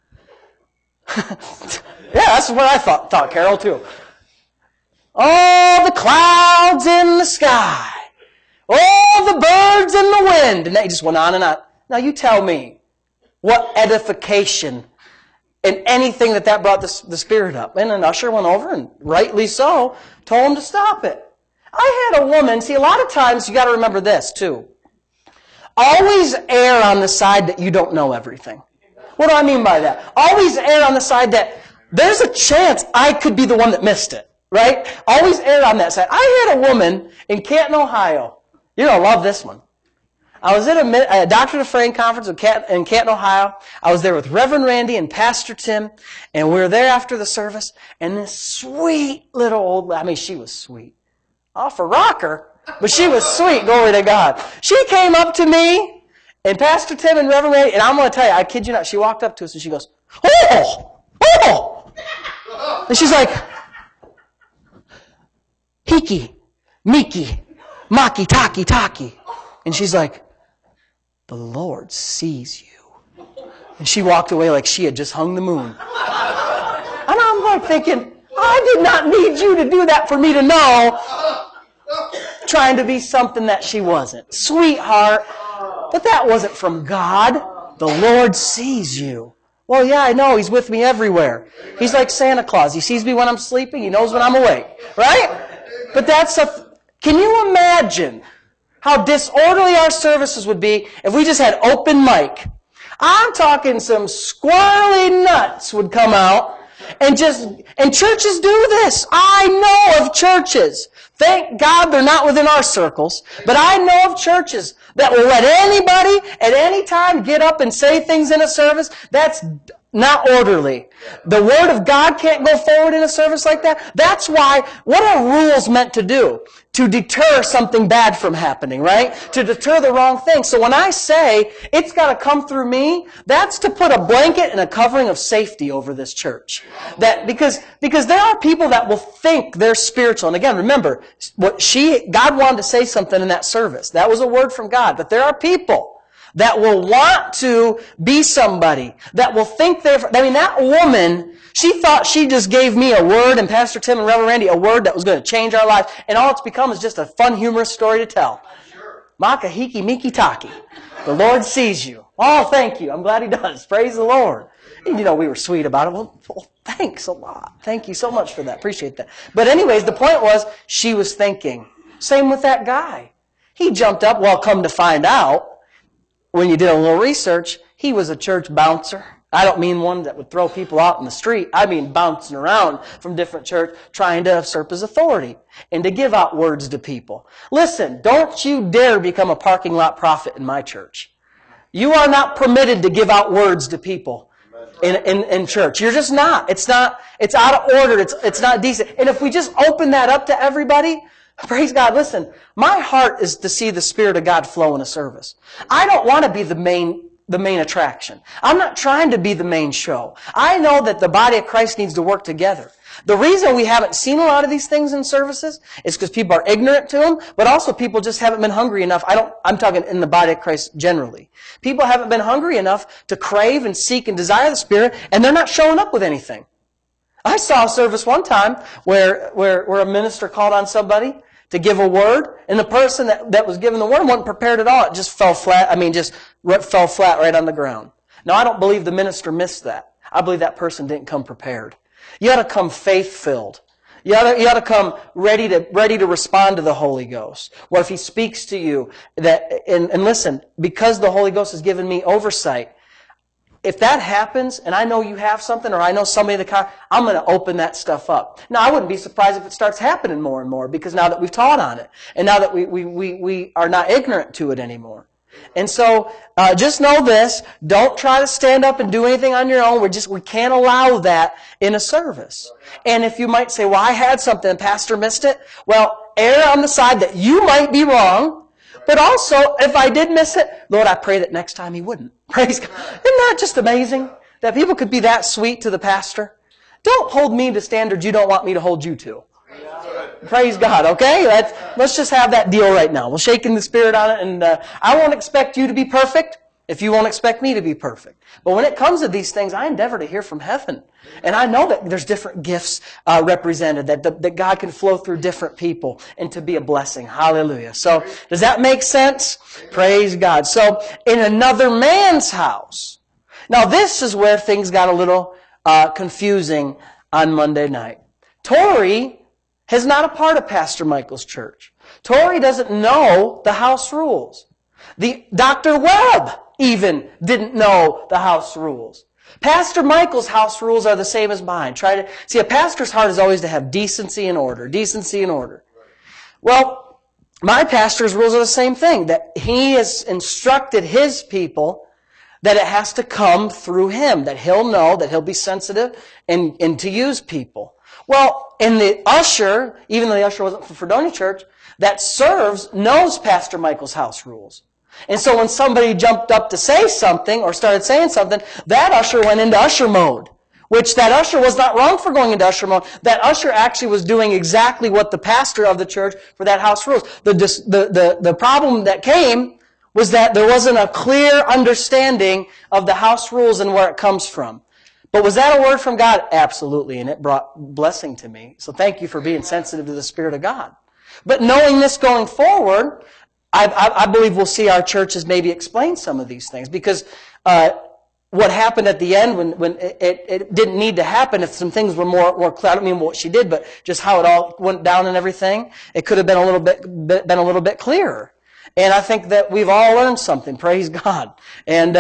Yeah, that's what I thought, Carol, too. Oh, the clouds in the sky. Oh, the birds in the wind. And he just went on and on. Now you tell me, what edification And anything that brought the spirit up. And an usher went over, and rightly so, told him to stop it. I had a woman, see, a lot of times you got to remember this too. Always err on the side that you don't know everything. What do I mean by that? Always err on the side that there's a chance I could be the one that missed it. Right? Always err on that side. I had a woman in Canton, Ohio. You're going to love this one. I was at a Dr. Dufresne conference in Canton, Ohio. I was there with Reverend Randy and Pastor Tim, and we were there after the service, and this sweet little old, she was sweet. Off a rocker, but she was sweet, glory to God. She came up to me, and Pastor Tim and Reverend Randy, and I'm going to tell you, I kid you not, she walked up to us and she goes, oh! And she's like, Hiki, Miki, Maki, Taki, Taki. And she's like, the Lord sees you. And she walked away like she had just hung the moon. And I'm like thinking, I did not need you to do that for me to know. Trying to be something that she wasn't. Sweetheart. But that wasn't from God. The Lord sees you. Well, yeah, I know. He's with me everywhere. He's like Santa Claus. He sees me when I'm sleeping. He knows when I'm awake. Right? But can you imagine how disorderly our services would be if we just had open mic? I'm talking some squirrely nuts would come out and churches do this. I know of churches. Thank God they're not within our circles, but I know of churches that will let anybody at any time get up and say things in a service. That's not orderly. The Word of God can't go forward in a service like that. That's why, what are rules meant to do? To deter something bad from happening, right? To deter the wrong thing. So when I say it's got to come through me, that's to put a blanket and a covering of safety over this church. Because there are people that will think they're spiritual. And again, remember, God wanted to say something in that service. That was a word from God. But there are people that will want to be somebody, that will think that woman, she thought she just gave me a word, and Pastor Tim and Reverend Randy, a word that was going to change our lives, and all it's become is just a fun, humorous story to tell. Sure. Maka, hiki, miki, taki. The Lord sees you. Oh, thank you. I'm glad He does. Praise the Lord. And, we were sweet about it. Well, thanks a lot. Thank you so much for that. Appreciate that. But anyways, the point was, she was thinking. Same with that guy. He jumped up, well, come to find out, when you did a little research, he was a church bouncer. I don't mean one that would throw people out in the street. I mean bouncing around from different church, trying to usurp his authority and to give out words to people. Listen, don't you dare become a parking lot prophet in my church. You are not permitted to give out words to people in church. You're just not. It's out of order. It's not decent. And if we just open that up to everybody, praise God. Listen, my heart is to see the Spirit of God flow in a service. I don't want to be the main attraction. I'm not trying to be the main show. I know that the body of Christ needs to work together. The reason we haven't seen a lot of these things in services is because people are ignorant to them, but also people just haven't been hungry enough. I'm talking in the body of Christ generally. People haven't been hungry enough to crave and seek and desire the Spirit, and they're not showing up with anything. I saw a service one time where a minister called on somebody to give a word, and the person that was giving the word wasn't prepared at all. It just fell flat. Fell flat right on the ground. Now, I don't believe the minister missed that. I believe that person didn't come prepared. You ought to come faith-filled. You ought to come ready to respond to the Holy Ghost. Or if He speaks to you, and listen, because the Holy Ghost has given me oversight, if that happens, and I know you have something, or I know somebody I'm going to open that stuff up. Now, I wouldn't be surprised if it starts happening more and more, because now that we've taught on it, and now that we are not ignorant to it anymore. And so, just know this, don't try to stand up and do anything on your own. We can't allow that in a service. And if you might say, well, I had something and Pastor missed it, well, err on the side that you might be wrong. But also, if I did miss it, Lord, I pray that next time He wouldn't. Praise God. Isn't that just amazing? That people could be that sweet to the pastor? Don't hold me to standards you don't want me to hold you to. Praise God, okay? Let's just have that deal right now. We'll shake in the Spirit on it, and I won't expect you to be perfect if you won't expect me to be perfect. But when it comes to these things, I endeavor to hear from heaven. And I know that there's different gifts represented, that God can flow through different people and to be a blessing. Hallelujah. So, does that make sense? Praise God. So, in another man's house. Now, this is where things got a little confusing on Monday night. Tori is not a part of Pastor Michael's church. Tori doesn't know the house rules. Dr. Webb even didn't know the house rules. Pastor Michael's house rules are the same as mine. See, a pastor's heart is always to have decency and order. Decency and order. Well, my pastor's rules are the same thing. That he has instructed his people that it has to come through him. That he'll know, that he'll be sensitive and to use people. Well, in the usher, even though the usher wasn't from Fredonia Church, that serves knows Pastor Michael's house rules. And so when somebody jumped up to say something or started saying something, that usher went into usher mode. Which that usher was not wrong for going into usher mode. That usher actually was doing exactly what the pastor of the church for that house rules. The problem that came was that there wasn't a clear understanding of the house rules and where it comes from. But was that a word from God? Absolutely, and it brought blessing to me. So thank you for being sensitive to the Spirit of God. But knowing this going forward, I believe we'll see our churches maybe explain some of these things. Because what happened at the end when it didn't need to happen, if some things were more clear, I don't mean what she did, but just how it all went down and everything, it could have been a little bit clearer. And I think that we've all learned something, praise God. And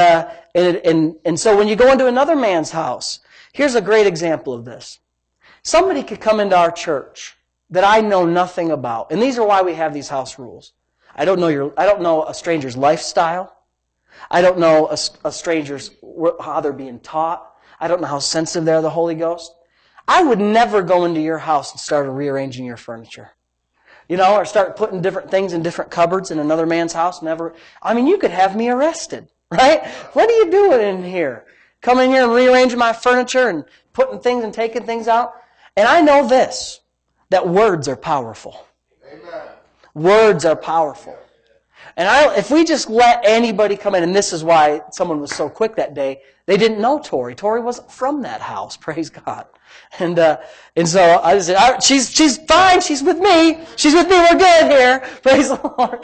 so when you go into another man's house, here's a great example of this. Somebody could come into our church that I know nothing about. And these are why we have these house rules. I don't know a stranger's lifestyle. I don't know a stranger's how they're being taught. I don't know how sensitive they are to the Holy Ghost. I would never go into your house and start rearranging your furniture. Or start putting different things in different cupboards in another man's house. You could have me arrested, right? What are you doing in here? Coming in here and rearranging my furniture and putting things and taking things out. And I know this, that words are powerful. Amen. Words are powerful. And if we just let anybody come in, and this is why someone was so quick that day, they didn't know Tori. Tori wasn't from that house, praise God. And so I just said, she's fine, she's with me. She's with me, we're good here. Praise the Lord.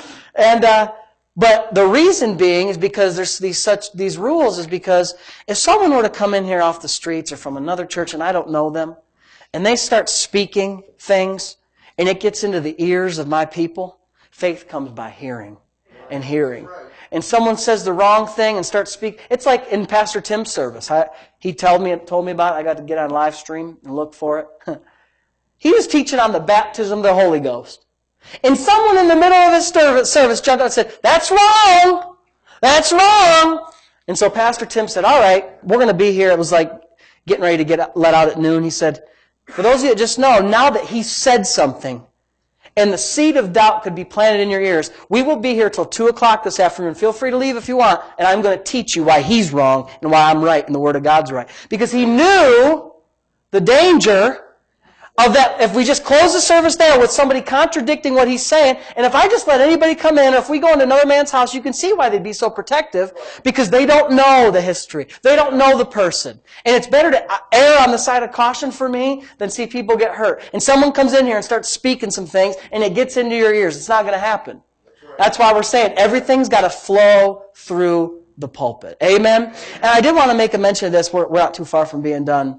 But the reason being is because there's these rules is because if someone were to come in here off the streets or from another church and I don't know them, and they start speaking things, and it gets into the ears of my people, faith comes by hearing and hearing. And someone says the wrong thing and starts speaking. It's like in Pastor Tim's service. He told me about it. I got to get on live stream and look for it. He was teaching on the baptism of the Holy Ghost. And someone in the middle of his service jumped out and said, "That's wrong! That's wrong!" And so Pastor Tim said, "All right, we're going to be here." It was like getting ready to get let out at noon. He said, "For those of you that just know, now that he said something, and the seed of doubt could be planted in your ears, we will be here till 2 o'clock this afternoon. Feel free to leave if you want, and I'm going to teach you why he's wrong and why I'm right and the Word of God's right." Because he knew the danger of that if we just close the service there with somebody contradicting what he's saying, and if I just let anybody come in, or if we go into another man's house, you can see why they'd be so protective, because they don't know the history. They don't know the person. And it's better to err on the side of caution for me than see people get hurt. And someone comes in here and starts speaking some things, and it gets into your ears. It's not going to happen. That's why we're saying everything's got to flow through the pulpit. Amen? And I did want to make a mention of this. We're not too far from being done.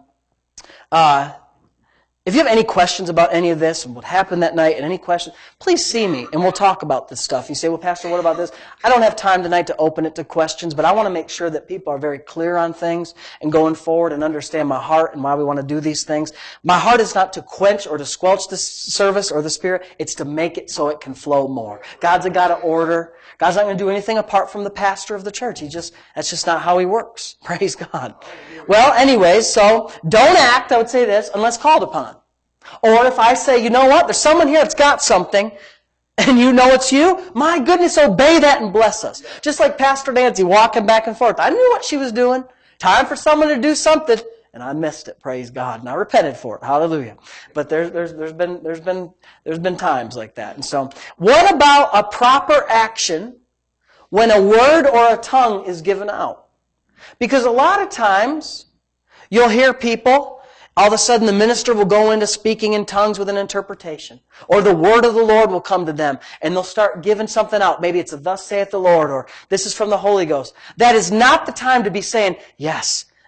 If you have any questions about any of this and what happened that night and any questions, please see me and we'll talk about this stuff. You say, "Well, Pastor, what about this?" I don't have time tonight to open it to questions, but I want to make sure that people are very clear on things and going forward and understand my heart and why we want to do these things. My heart is not to quench or to squelch the service or the Spirit. It's to make it so it can flow more. God's a God of order. God's not going to do anything apart from the pastor of the church. That's just not how he works. Praise God. Well, anyways, so don't act, I would say this, unless called upon. Or if I say, "You know what, there's someone here that's got something," and you know it's you, my goodness, obey that and bless us. Just like Pastor Nancy walking back and forth. I knew what she was doing. Time for someone to do something, and I missed it. Praise God. And I repented for it. Hallelujah. But there's been times like that. And so, what about a proper action when a word or a tongue is given out? Because a lot of times, you'll hear people, all of a sudden the minister will go into speaking in tongues with an interpretation. Or the word of the Lord will come to them, and they'll start giving something out. Maybe it's a "Thus saith the Lord," or "This is from the Holy Ghost." That is not the time to be saying, "Yes,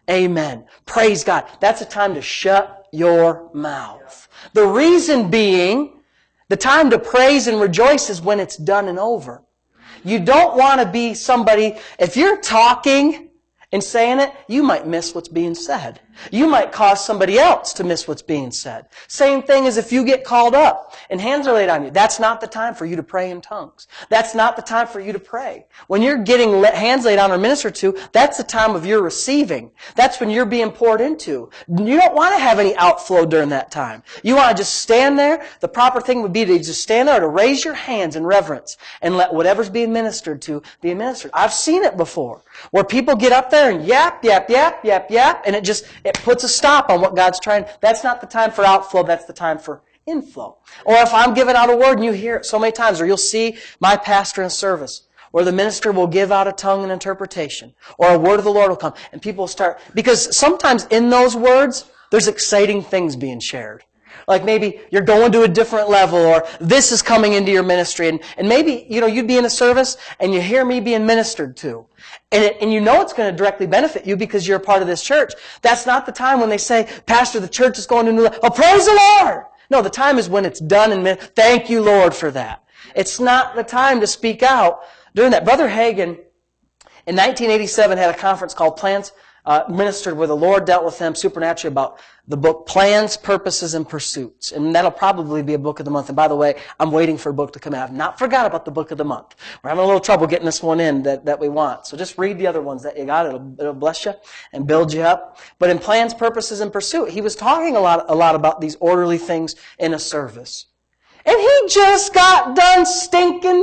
Amen. Praise God. That's a time to shut your mouth. The reason being, the time to praise and rejoice is when it's done and over. You don't want to be somebody, if you're talking and saying it, you might miss what's being said. You might cause somebody else to miss what's being said. Same thing as if you get called up and hands are laid on you. That's not the time for you to pray in tongues. That's not the time for you to pray. When you're getting hands laid on or ministered to, that's the time of your receiving. That's when you're being poured into. You don't want to have any outflow during that time. You want to just stand there. The proper thing would be to just stand there, to raise your hands in reverence and let whatever's being ministered to be ministered. I've seen it before where people get up there and yap, yap, yap, yap, yap, and it puts a stop on what God's trying. That's not the time for outflow. That's the time for inflow. Or if I'm giving out a word and you hear it so many times, or you'll see my pastor in service, where the minister will give out a tongue and interpretation, or a word of the Lord will come, and people will start, because sometimes in those words, there's exciting things being shared. Like maybe you're going to a different level, or this is coming into your ministry, and maybe, you'd be in a service and you hear me being ministered to. And you know it's going to directly benefit you because you're a part of this church. That's not the time when they say, Pastor, the church is going to a new level. Oh, praise the Lord! No, the time is when it's done and thank you, Lord, for that. It's not the time to speak out during that. Brother Hagin, in 1987, had a conference called Plans, ministered where the Lord dealt with them supernaturally about the book Plans, Purposes, and Pursuits. And that'll probably be a book of the month. And by the way, I'm waiting for a book to come out. I've not forgot about the book of the month. We're having a little trouble getting this one in that we want. So just read the other ones that you got. It'll bless you and build you up. But in Plans, Purposes, and Pursuit, he was talking a lot about these orderly things in a service. And he just got done stinking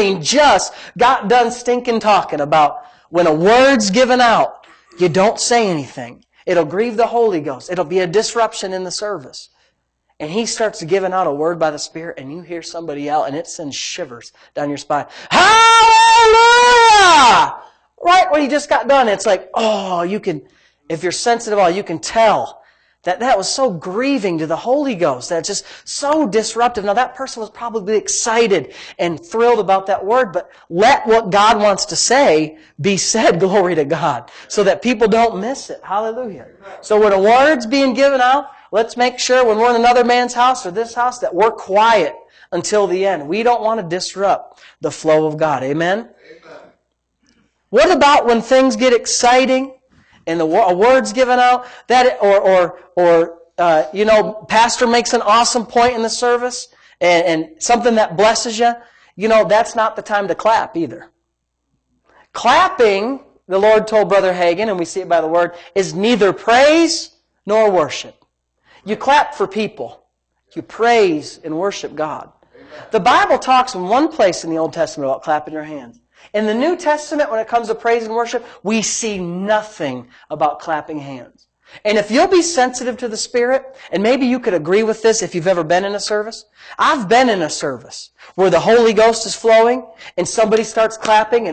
talking about when a word's given out, you don't say anything. It'll grieve the Holy Ghost. It'll be a disruption in the service. And he starts giving out a word by the Spirit, and you hear somebody yell, and it sends shivers down your spine. Hallelujah! Right when he just got done, it's like, if you're sensitive, you can tell that was so grieving to the Holy Ghost. That's just so disruptive. Now that person was probably excited and thrilled about that word, but let what God wants to say be said, glory to God, so that people don't miss it. Hallelujah. So when a word's being given out, let's make sure when we're in another man's house or this house that we're quiet until the end. We don't want to disrupt the flow of God. Amen? Amen. What about when things get exciting? And a word's given out, pastor makes an awesome point in the service, and something that blesses you, that's not the time to clap either. Clapping, the Lord told Brother Hagin, and we see it by the word, is neither praise nor worship. You clap for people. You praise and worship God. The Bible talks in one place in the Old Testament about clapping your hands. In the New Testament, when it comes to praise and worship, we see nothing about clapping hands. And if you'll be sensitive to the Spirit, and maybe you could agree with this if you've ever been in a service. I've been in a service where the Holy Ghost is flowing, and somebody starts clapping, and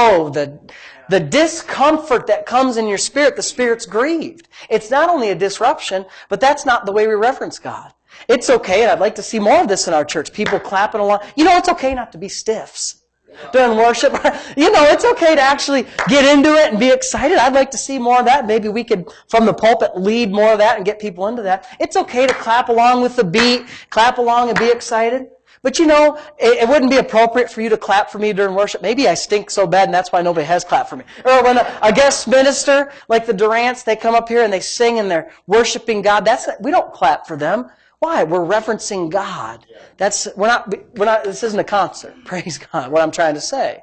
the discomfort that comes in your spirit, the Spirit's grieved. It's not only a disruption, but that's not the way we reverence God. It's okay, and I'd like to see more of this in our church. People clapping along. It's okay not to be stiffs during worship. It's okay to actually get into it and be excited. I'd like to see more of that. Maybe we could, from the pulpit, lead more of that and get people into that. It's okay to clap along with the beat, clap along and be excited. But it wouldn't be appropriate for you to clap for me during worship. Maybe I stink so bad and that's why nobody has clapped for me. Or when a guest minister, like the Durants, they come up here and they sing and they're worshiping God. We don't clap for them. Why? We're referencing God. We're not, this isn't a concert. Praise God, what I'm trying to say.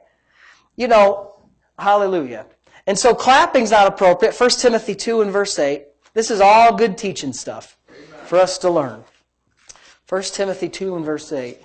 Hallelujah. And so clapping's not appropriate. 1 Timothy 2 and verse 8. This is all good teaching stuff for us to learn. 1 Timothy 2 and verse 8.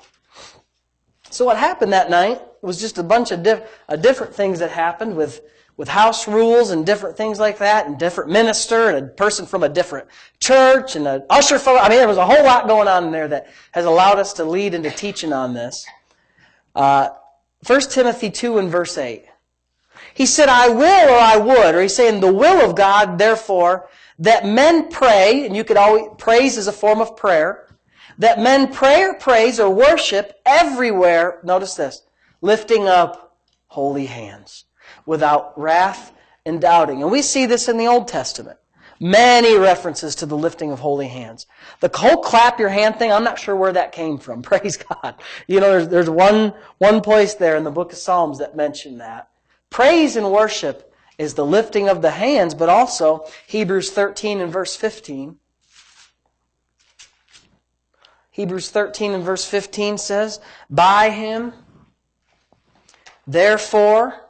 So what happened that night was just a bunch of different things that happened with house rules and different things like that, and different minister and a person from a different church and an usher from, there was a whole lot going on in there that has allowed us to lead into teaching on this. 1 Timothy 2 and verse 8. He said, I will or I would, or he's saying the will of God, therefore, that men pray, and you could always, praise is a form of prayer, that men pray or praise or worship everywhere, notice this, lifting up holy hands, without wrath and doubting. And we see this in the Old Testament. Many references to the lifting of holy hands. The whole clap your hand thing, I'm not sure where that came from. Praise God. There's one place there in the book of Psalms that mentioned that. Praise and worship is the lifting of the hands, but also Hebrews 13 and verse 15. Hebrews 13 and verse 15 says, by Him, therefore,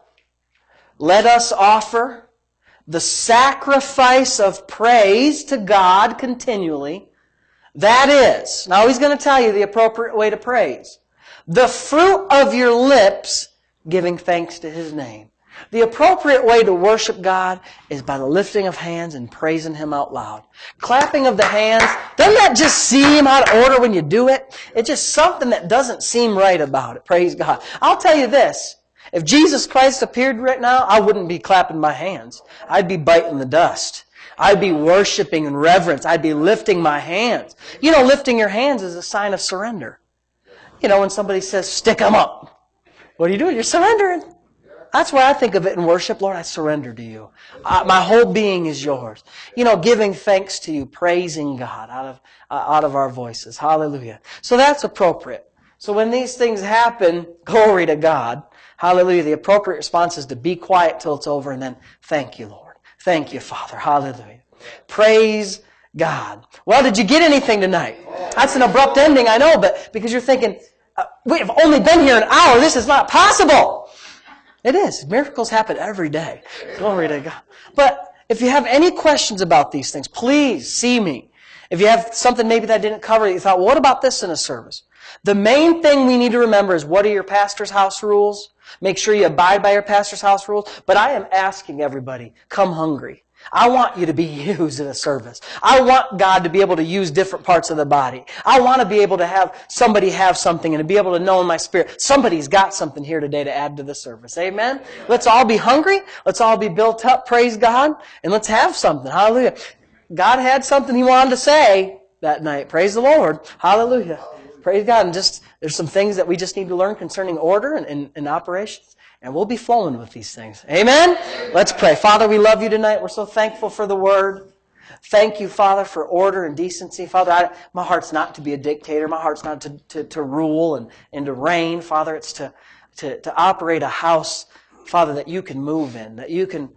let us offer the sacrifice of praise to God continually. That is, now He's going to tell you the appropriate way to praise. The fruit of your lips, giving thanks to His name. The appropriate way to worship God is by the lifting of hands and praising Him out loud. Clapping of the hands, doesn't that just seem out of order when you do it? It's just something that doesn't seem right about it. Praise God. I'll tell you this. If Jesus Christ appeared right now, I wouldn't be clapping my hands. I'd be biting the dust. I'd be worshiping in reverence. I'd be lifting my hands. Lifting your hands is a sign of surrender. When somebody says, stick them up. What are you doing? You're surrendering. That's why I think of it in worship. Lord, I surrender to you. My whole being is yours. Giving thanks to you, praising God out of our voices. Hallelujah. So that's appropriate. So when these things happen, glory to God. Hallelujah. The appropriate response is to be quiet till it's over and then, thank you, Lord. Thank you, Father. Hallelujah. Praise God. Well, did you get anything tonight? That's an abrupt ending, I know, but because you're thinking, we've only been here an hour. This is not possible. It is. Miracles happen every day. Glory to God. But if you have any questions about these things, please see me. If you have something maybe that I didn't cover, you thought, well, what about this in a service? The main thing we need to remember is, what are your pastor's house rules? Make sure you abide by your pastor's house rules. But I am asking everybody, come hungry. I want you to be used in a service. I want God to be able to use different parts of the body. I want to be able to have somebody have something and to be able to know in my spirit, somebody's got something here today to add to the service. Amen? Let's all be hungry. Let's all be built up. Praise God. And let's have something. Hallelujah. God had something He wanted to say that night. Praise the Lord. Hallelujah. Praise God. And there's some things that we just need to learn concerning order and operations. And we'll be flowing with these things. Amen? Let's pray. Father, we love you tonight. We're so thankful for the Word. Thank you, Father, for order and decency. Father, my heart's not to be a dictator. My heart's not to rule and to reign. Father, it's to operate a house, Father, that you can move in, that you can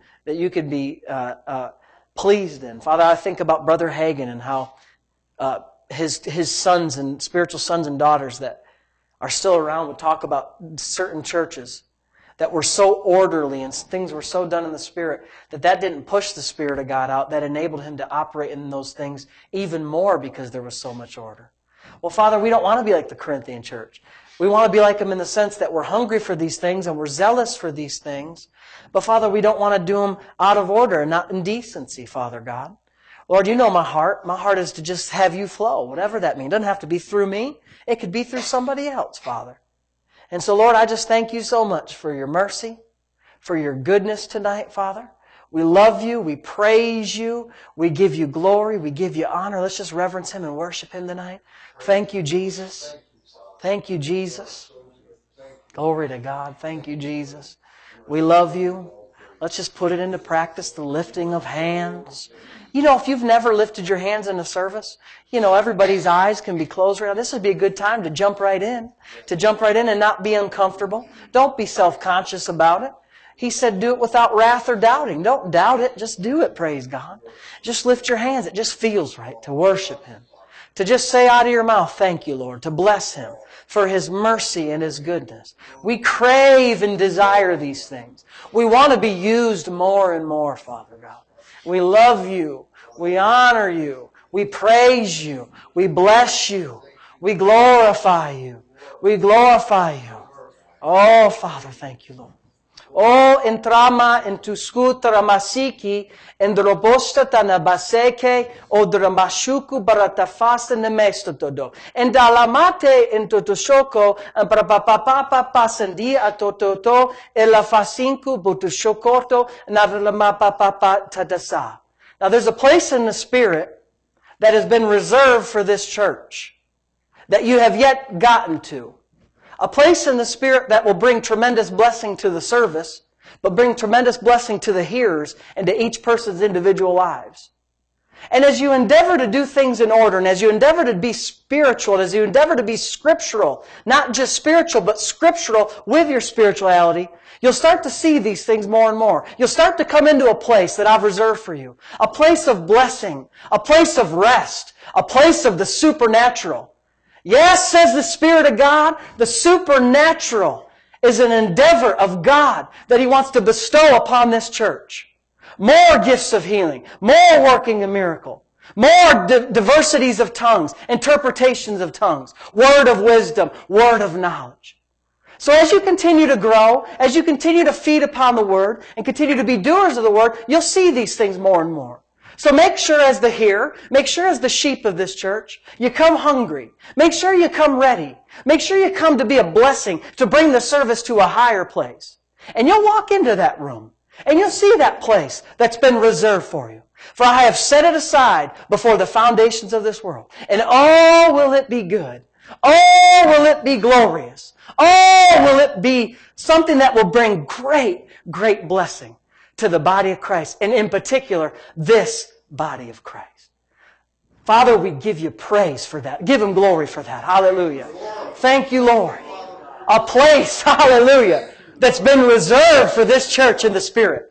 be pleased in. Father, I think about Brother Hagin and how his sons and spiritual sons and daughters that are still around would talk about certain churches that were so orderly and things were so done in the Spirit that didn't push the Spirit of God out, that enabled Him to operate in those things even more because there was so much order. Well, Father, we don't want to be like the Corinthian church. We want to be like them in the sense that we're hungry for these things and we're zealous for these things. But Father, we don't want to do them out of order and not in decency, Father God. Lord, you know my heart. My heart is to just have you flow, whatever that means. It doesn't have to be through me. It could be through somebody else, Father. And so, Lord, I just thank you so much for your mercy, for your goodness tonight, Father. We love you. We praise you. We give you glory. We give you honor. Let's just reverence Him and worship Him tonight. Thank you, Jesus. Thank you, Jesus. Glory to God. Thank you, Jesus. We love you. Let's just put it into practice, the lifting of hands. If you've never lifted your hands in a service, everybody's eyes can be closed right now. This would be a good time to jump right in and not be uncomfortable. Don't be self-conscious about it. He said do it without wrath or doubting. Don't doubt it. Just do it, praise God. Just lift your hands. It just feels right to worship Him. To just say out of your mouth, thank you, Lord. To bless Him for His mercy and His goodness. We crave and desire these things. We want to be used more and more, Father God. We love you. We honor you. We praise you. We bless you. We glorify you. We glorify you. Oh, Father, thank you, Lord. Oh, entrama en tu skutra masiki, endrobosta tanabaseke, o dramashuku baratafasta nemestotodo. Endalamate entotoshoko, and prapapapapa pasendi atototo, elafasinku butushokorto, nadalamapapapa tadasa. Now there's a place in the Spirit that has been reserved for this church that you have yet gotten to. A place in the Spirit that will bring tremendous blessing to the service, but bring tremendous blessing to the hearers and to each person's individual lives. And as you endeavor to do things in order, and as you endeavor to be spiritual, and as you endeavor to be scriptural, not just spiritual, but scriptural with your spirituality, you'll start to see these things more and more. You'll start to come into a place that I've reserved for you. A place of blessing, a place of rest, a place of the supernatural. Yes, says the Spirit of God, the supernatural is an endeavor of God that He wants to bestow upon this church. More gifts of healing, more working of miracle, more diversities of tongues, interpretations of tongues, word of wisdom, word of knowledge. So as you continue to grow, as you continue to feed upon the Word and continue to be doers of the Word, you'll see these things more and more. So make sure as the hearer, make sure as the sheep of this church, you come hungry. Make sure you come ready. Make sure you come to be a blessing, to bring the service to a higher place. And you'll walk into that room. And you'll see that place that's been reserved for you. For I have set it aside before the foundations of this world. And oh, will it be good. Oh, will it be glorious. Oh, will it be something that will bring great, great blessing to the body of Christ. And in particular, this body of Christ. Father, we give you praise for that. Give Him glory for that. Hallelujah. Thank you, Lord. A place, hallelujah, that's been reserved for this church in the Spirit.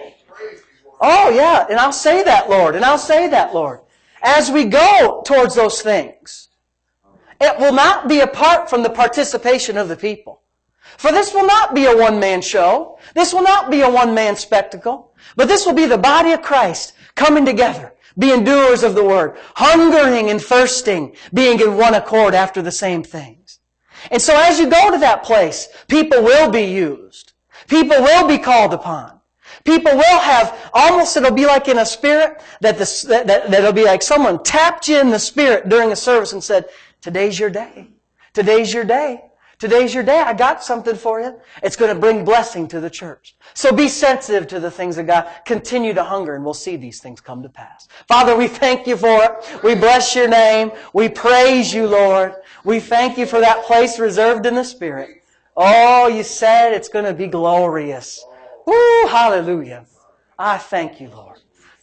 Oh, yeah. And I'll say that, Lord. And I'll say that, Lord. As we go towards those things, it will not be apart from the participation of the people. For this will not be a one-man show. This will not be a one-man spectacle. But this will be the body of Christ coming together, being doers of the Word, hungering and thirsting, being in one accord after the same things. And so as you go to that place, people will be used. People will be called upon. People will have, almost it'll be like in a spirit, that it'll be like someone tapped you in the spirit during a service and said, today's your day. Today's your day. Today's your day. I got something for you. It's going to bring blessing to the church. So be sensitive to the things of God. Continue to hunger and we'll see these things come to pass. Father, we thank you for it. We bless your name. We praise you, Lord. We thank you for that place reserved in the Spirit. Oh, you said it's going to be glorious. Woo, hallelujah. I thank you, Lord.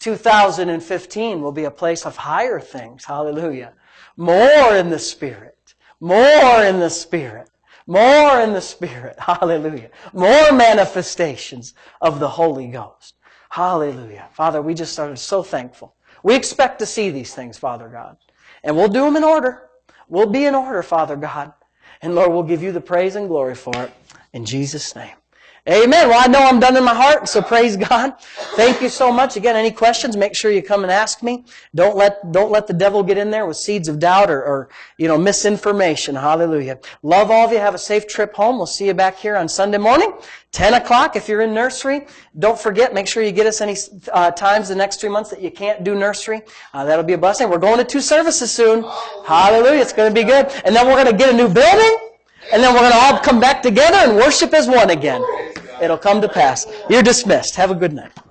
2015 will be a place of higher things. Hallelujah. More in the Spirit. More in the Spirit. More in the Spirit. Hallelujah. More manifestations of the Holy Ghost. Hallelujah. Father, we just are so thankful. We expect to see these things, Father God. And we'll do them in order. We'll be in order, Father God. And Lord, we'll give you the praise and glory for it. In Jesus' name. Amen. Well, I know I'm done in my heart, so praise God. Thank you so much. Again, any questions, make sure you come and ask me. Don't let the devil get in there with seeds of doubt or misinformation. Hallelujah. Love all of you. Have a safe trip home. We'll see you back here on Sunday morning, 10 o'clock. If you're in nursery, don't forget, make sure you get us any times the next 3 months that you can't do nursery. That'll be a blessing. We're going to 2 services soon. Hallelujah. It's going to be good. And then we're going to get a new building. And then we're going to all come back together and worship as one again. It'll come to pass. You're dismissed. Have a good night.